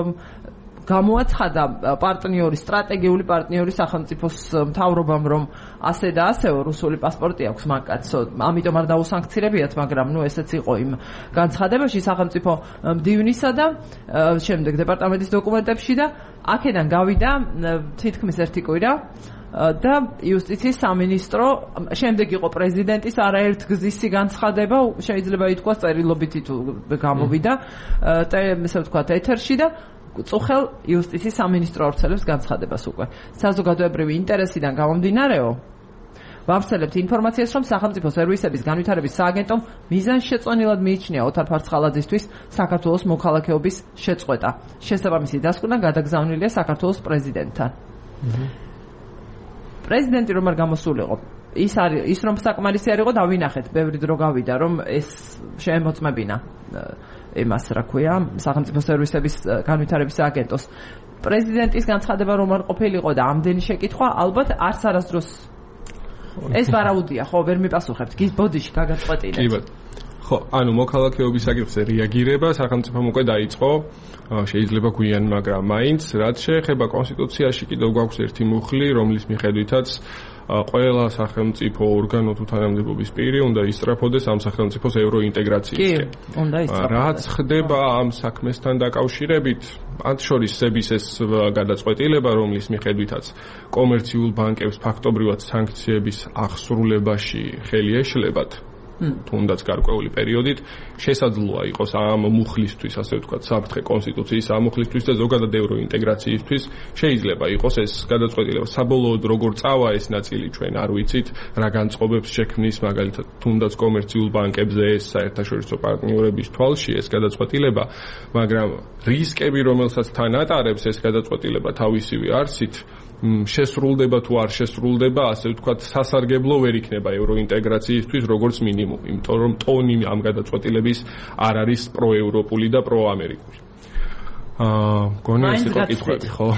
გამოაცხადა პარტნიორი, სტრატეგიული პარტნიორი სახელმწიფოს მთავრობამ, რომ ასე და ასეო რუსული პასპორტი აქვს მაკაცო, ამიტომ არ დაუსანქცირებიათ, მაგრამ ნუ ესეც იყო იმ განცხადებაში სახელმწიფო მდივნისა და შემდეგ დეპარტამენტის დოკუმენტებში და აქედან გავიდა თითქმის ერთი კვირა და იუსტიციის სამინისტრო, შემდეგ იყო პრეზიდენტის არაერთგზისი განცხადება, შეიძლება ითქვას წერილობითი თუ გამოვიდა ესე ვთქვათ ეთერში და წუხელ იუსტიციის სამინისტრო ავრცელებს განცხადებას უკვე. საზოგადოებრივი ინტერესიდან გამომდინარეო, ვავრცელებთ ინფორმაციას, რომ სახელმწიფო სერვისების განვითარების სააგენტომ მიზანშეწონილად მიიჩნია ოთარ ფარცხალაძისთვის საქართველოს მოქალაქეობის შეწყვეტა. შესაბამისი დასკვნა გადაგზავნილია საქართველოს პრეზიდენტთან. პრეზიდენტი რომ არ გამოსულიყო, ის არის ის რომ საკმარისი არ იყო, დავინახეთ, ბევრი დრო გავიდა, რომ ეს შეემოწმებინა იმას, რა ქვია, სახელმწიფო სერვისების განვითარების სააგენტოს. პრეზიდენტის განცხადება რომ არ ყოფილიყო და ამდენი შეკითხვა, ალბათ არც არასდროს ეს ვარაუდია, ხო, ვერ მიპასუხებთ. გიბოდიში გაგაწყვეტინეთ. კი ბატონო. ხო, ანუ მოქალაქეობის საკითხზე რეაგირება სახელმწიფომ უკვე დაიწყო, შეიძლება გვიან, მაგრამ მაინც რაც შეეხება კონსტიტუციაში კიდევ გვაქვს ერთი მუხლი, რომლის მიხედვითაც ყველა სახელმწიფო ორგანო თუ თანამდებობის პირი უნდა ისწრაფოდეს ამ სახელმწიფოს ევროინტეგრაციისკენ. კი, უნდა ისწრაფოდეს. რაც ხდება ამ საქმესთან დაკავშირებით, მათ შორის სების ეს გადაწყვეტილება, რომლის მიხედვითაც კომერციულ ბანკებს ფაქტობრივად სანქციების აღსრულებაში ხელი ეშლებათ. თუნდაც გარკვეული პერიოდით შესაძლოა იყოს ამ მუხლისთვის, ასე ვთქვათ, საფრთხე კონსტიტუციის ამ მუხლისთვის და ზოგადად ევროინტეგრაციისთვის შეიძლება იყოს ეს გადაწყვეტილება. საბოლოოდ როგორ წავა ეს ნაწილი ჩვენ არ ვიცით, რა განწყობებს შექმნის, მაგალითად, თუნდაც კომერციულ ბანკებზე ეს საერთაშორისო პარტნიორების თვალში ეს გადაწყვეტილება, მაგრამ რისკები, რომელსაც თან ატარებს ეს გადაწყვეტილება თავისივე არსით, შესრულდება თუ არ შესრულდება, ასე ვთქვათ, სასარგებლო ვერ იქნება ევროინტეგრაციისთვის როგორც მინიმუმ, იმიტომ რომ ტონი ამ გადაწყვეტილების არ არის პროევროპული და პროამერიკული. აა, გონია ეს იყო კითხვები, ხო?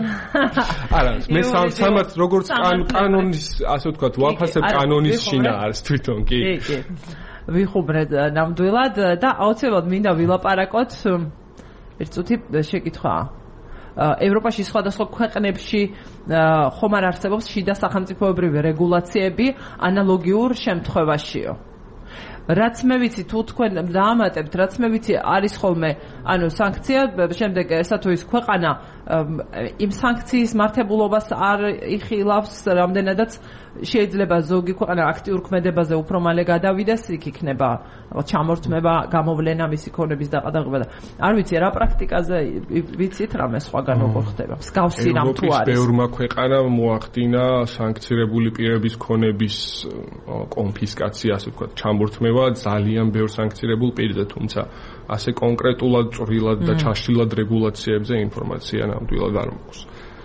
არა, მე სამაც როგორც კანონის, ასე ვთქვათ, ვაფასებ კანონის შინაარს თვითონ, კი. კი, კი. ვიხუბრეთ ნამდვილად და აუცილებლად მინდა ვილაპარაკოთ ერთ წუთი შეკითხვაა. ევროპაში სხვადასხვა ქვეყნებში ხომ არ არსებობს შიდა სახელმწიფოებრივი რეგულაციები ანალოგიურ შემთხვევაშიო. რაც მე ვიცი, თუ თქვენ დაამატებთ, რაც მე ვიცი, არის ხოლმე, ანუ სანქცია, შემდეგ ესა თუ ის ქვეყანა იმ სანქციის მართებულობას არ იხილავს, რამდენადაც შეიძლება ზოგი ქვეყანა აქტიურ ქმედებაზე უფრო მალე გადავიდეს, იქ იქნება ჩამორთმება, გამოვლენა მისი ქონების დაყადაღება და არ ვიცი რა პრაქტიკაზე ვიცით რამე სხვაგან როგორ ხდება. მსგავსი რამ თუ არის. ბევრმა ქვეყანამ მოახდინა სანქცირებული პირების ქონების კონფისკაცია, ასე ვთქვათ, ჩამორთმევა ძალიან ბევრ სანქცირებულ პირზე, თუმცა ასე კონკრეტულად წვრილად და ჩაშლილად რეგულაციებზე ინფორმაცია ნამდვილად არ მაქვს.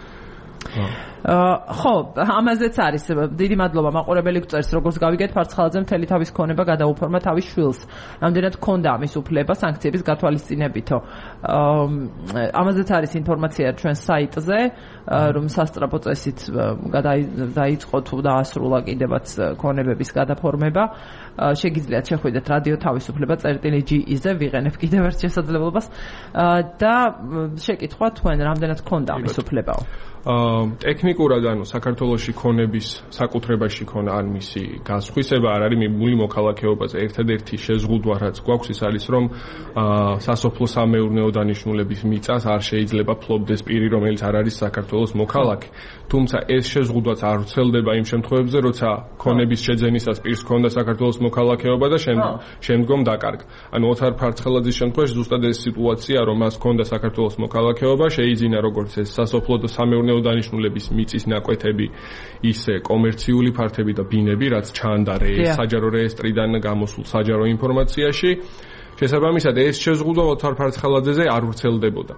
ხო, ამაზეც არის. დიდი მადლობა მაყურებელი გწერს, როგორც გავიგეთ, ფარცხალაძემ მთელი თავის ქონება გადაუფორმა თავის შვილს. რამდენად ჰქონდა ამის უფლება სანქციების გათვალისწინებითო. ამაზეც არის ინფორმაცია ჩვენ საიტზე, რომ სასტრაფო წესით დაიწყო თუ დაასრულა კიდევაც ქონებების გადაფორმება. შეგიძლიათ შეხვიდეთ რადიო თავისუფლება წერტილი ჯი-ზე, ვიღენებ კიდევ ერთ შესაძლებლობას და შეკითხვა თქვენ რამდენად ჰქონდა ამის უფლებაო. ტექნიკურად ანუ საქართველოში ქონების საკუთრებაში ქონა ან მისი გასხვისება არ არის მიმული მოქალაქეობაზე. ერთადერთი შეზღუდვა რაც გვაქვს ის არის რომ სასოფლო სამეურნეო დანიშნულების მიწას არ შეიძლება ფლობდეს პირი, რომელიც არ არის საქართველოს მოქალაქე. თუმცა ეს შეზღუდვაც არ ვრცელდება იმ შემთხვევებში, როცა ქონების შეძენისას პირს ჰქონდა საქართველოს მოქალაქეობა და შემდგომ დაკარგა. ანუ ოთარ ფარცხალაძის შემთხვევაში ზუსტად ეს სიტუაცია, რომ მას ჰქონდა საქართველოს მოქალაქეობა, შეიძინა როგორც ეს სასოფლო და სამეურნეო დანიშნულების მიწის ნაკვეთები, ისე კომერციული ფართები და ბინები, რაც ჩანდა საჯარო რეესტრიდან გამოსულ საჯარო ინფორმაციაში. შესაბამისად, ეს შეზღუდვა ოთარ ფარცხალაძეზე არ ვრცელდებოდა.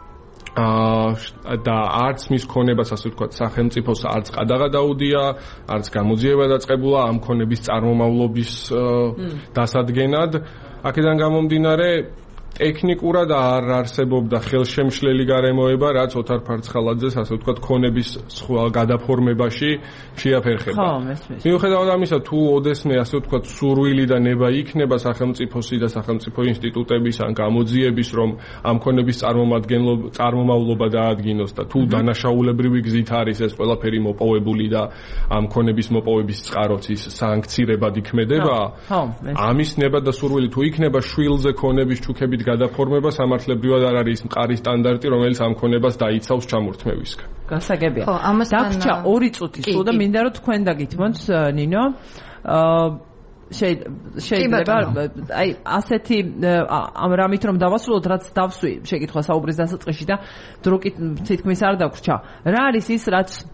და არც მის ქონებას, ასე ვთქვათ, სახელმწიფოს არც ყადაღა დაუდია, არც გამოძიება დაწყებულა ამ ქონების წარმომავლობის დასადგენად. აქედან გამომდინარე ტექნიკურად არ არსებობდა ხელშემშლელი გარემოება, რაც ოთარ ფარცხალაძეს, ასე ვთქვათ, ქონების სხვა გადაფორმებაში შეაფერხება. ხო, მესმის. მიუხედავად ამისა, თუ ოდესმე, ასე ვთქვათ, სურვილი და ნება იქნება სახელმწიფოსი და სახელმწიფო ინსტიტუტების ან გამოძიების, რომ ამ ქონების წარმომავლობა დაადგინოს და თუ დანაშაულებრივი გზით არის ეს ყველაფერი მოპოვებული და ამ ქონების მოპოვების წყაროც ის სანქცირებად იქმედება, ამის ნება და სურვილი თუ იქნება შვილზე ქონების ჩუქებით გადაფორმება სამართლებრივად არ არის მყარი სტანდარტი, რომელიც ამ ქონებას დაიცავს ჩამორთმევისგან. გასაგებია. ხო, ამასთან დაგჭა ორი წუთი სულ და მინდა რომ თქვენ დაგითმოთ, ნინო. აა შეიძლება აი ასეთი ამ რამით რომ დავასრულოთ, რაც დავსვი შეკითხვა საუბრის დასაწყისში და დრო თითქმის არ დაგვრჩა. რა არის ის, რაც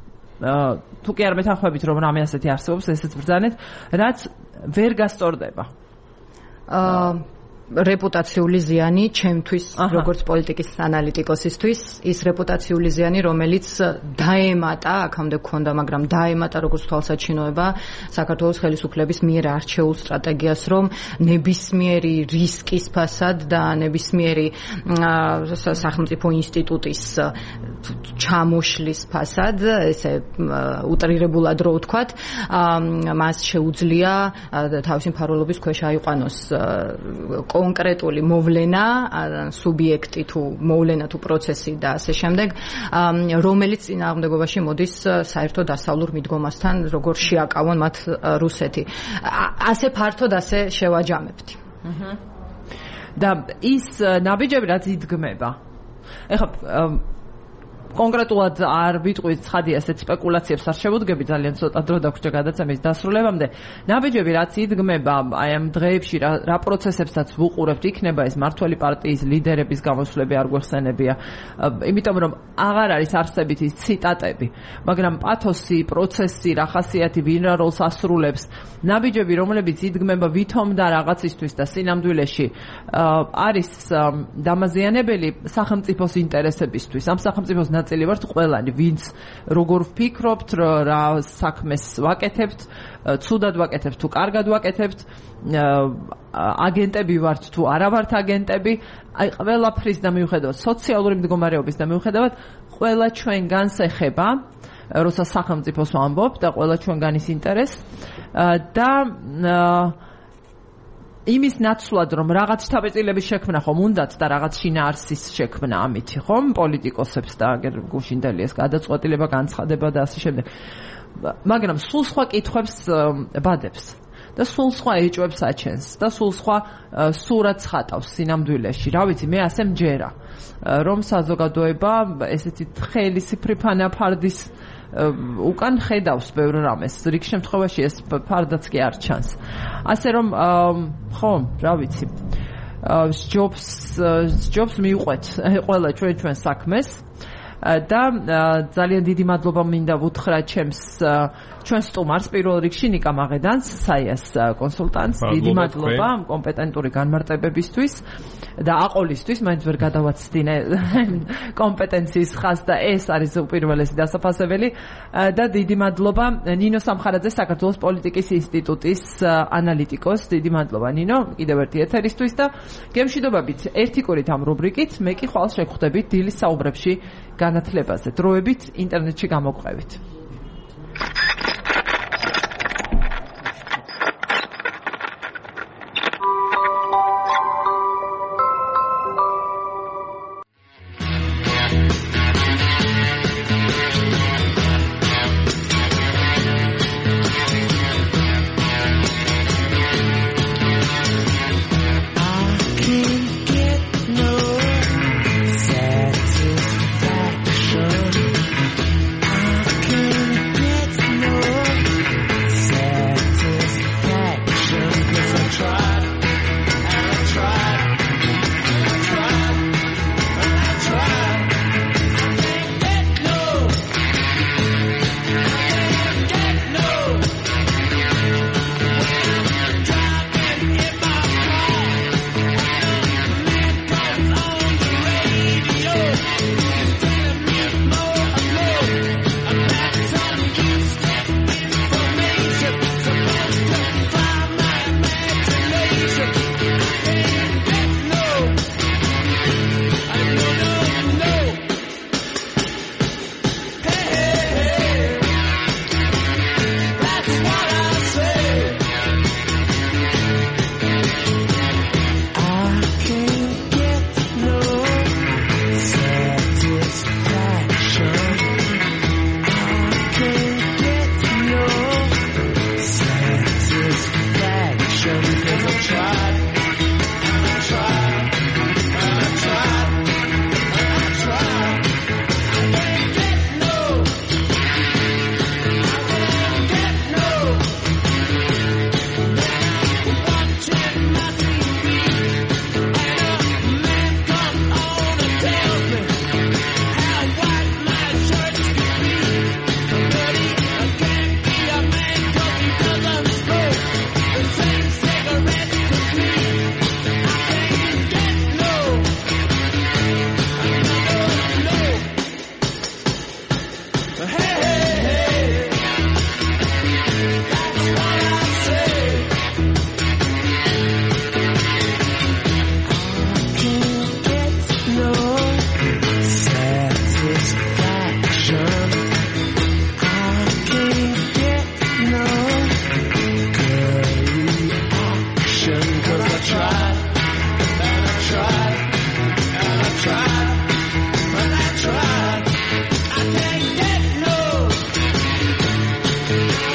თუ კი არ მეთანხმებით რომ რამე ასეთი არსებობს ესეც ბრძანეთ რაც ვერ გასწორდება აა რეპუტაციული ზიანი ჩემთვის როგორც პოლიტიკის ანალიტიკოსისთვის ის რეპუტაციული ზიანი რომელიც დაემატა აქამდე გქონდა მაგრამ დაემატა როგორც თვალსაჩინოება საქართველოს ხელისუფლების მიერ არჩეულ სტრატეგიას რომ ნებისმიერი რისკის ფასად და ნებისმიერი სახელმწიფო ინსტიტუტის ჩამოშლის ფასად ესე უტრირებულად რო ვთქვათ მას შეუძლია თავისი მფარველობის ქვეშ აიყვანოს კონკრეტული მოვლენა, სუბიექტი თუ მოვლენა თუ პროცესი და ასე შემდეგ, რომელიც წინააღმდეგობაში მოდის საერთო დასავლურ მიდგომასთან, როგორ შეაკავონ მათ რუსეთი. ასე ფართოდ ასე შევაჯამებთ. და ის ნაბიჯები რაც იდგმება. ეხლა კონკრეტულად არ ვიტყვით ცხადია ასეთ სპეკულაციებს არ შევუდგები ძალიან ცოტა დრო დაგვრჩა გადაცემის დასრულებამდე ნაბიჯები რაც იდგმება აი ამ დღეებში რა, რა პროცესებსაც ვუყურებთ იქნება ეს მართველი პარტიის ლიდერების გამოსვლები არ გვეხსენებია იმიტომ რომ აღარ არის არსებითი ციტატები მაგრამ პათოსი პროცესი რა ხასიათი ვინ რა როლს ასრულებს ნაბიჯები რომლებიც იდგმება ვითომ და რაღაცისთვის და სინამდვილეში არის დამაზიანებელი სახელმწიფოს ინტერესებისთვის ამ სახელმწიფოს ნაწილი ვართ ყველანი, ვინც როგორ ვფიქრობთ, რა საქმეს ვაკეთებთ, ცუდად ვაკეთებთ თუ კარგად ვაკეთებთ, აგენტები ვართ თუ არა ვართ აგენტები, აი ყველაფრის და მიუხედავად სოციალური მდგომარეობის და მიუხედავად ყველა ჩვენგანს ეხება, როცა სახელმწიფოს ვამბობ და ყველა ჩვენგანის ინტერესს და იმის ნაცვლად რომ რაღაც შთაბეჭდილების შექმნა ხომ უნდათ და რაღაც შინაარსის შექმნა ამითი ხომ პოლიტიკოსებს და აგერ გუშინდელი ეს გადაწყვეტილება განცხადება და ასე შემდეგ მაგრამ სულ სხვა კითხვებს ბადებს და სულ სხვა ეჭვებს აჩენს და სულ სხვა სურათს ხატავს სინამდვილეში რა ვიცი მე ასე მჯერა რომ საზოგადოება ესეთი თხელი სიფრიფანაფარდის უკან ხედავს ბევრ რამეს რიგ შემთხვევაში ეს ფარდაც კი არ ჩანს ასე რომ ხო რა ვიცი ჯობს ჯობს მიუყვეთ ყველა ჩვენ ჩვენ საქმეს და ძალიან დიდი მადლობა მინდა ვუთხრა ჩემს ჩვენ სტუმარს პირველ რიგში ნიკა მაღედანს საიას კონსულტანტს დიდი მადლობა კომპეტენტური განმარტებებისთვის და აყოლისთვის მაინც ვერ გადავაცდინე კომპეტენციის ხაზს და ეს არის უპირველესი დასაფასებელი და დიდი მადლობა ნინო სამხარაძე საქართველოს პოლიტიკის ინსტიტუტის ანალიტიკოს დიდი მადლობა ნინო კიდევ ერთი ეთერისთვის და გემშვიდობებით ერთი კურით ამ რუბრიკით მე კი ხვალ შეგხვდებით დილის საუბრებში განათლებაზე დროებით ინტერნეტში გამოგყევით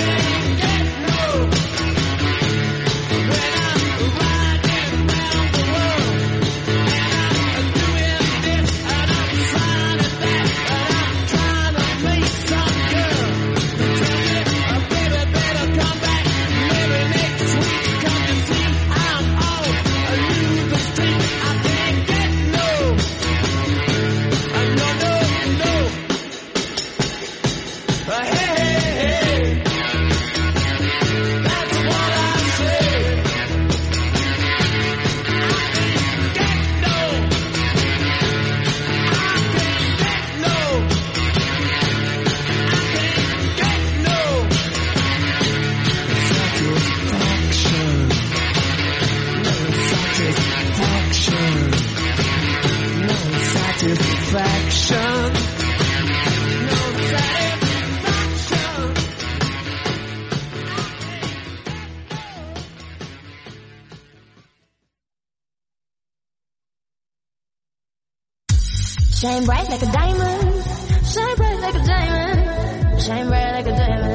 Shine bright like a diamond, shine bright like a diamond, shine bright like a diamond.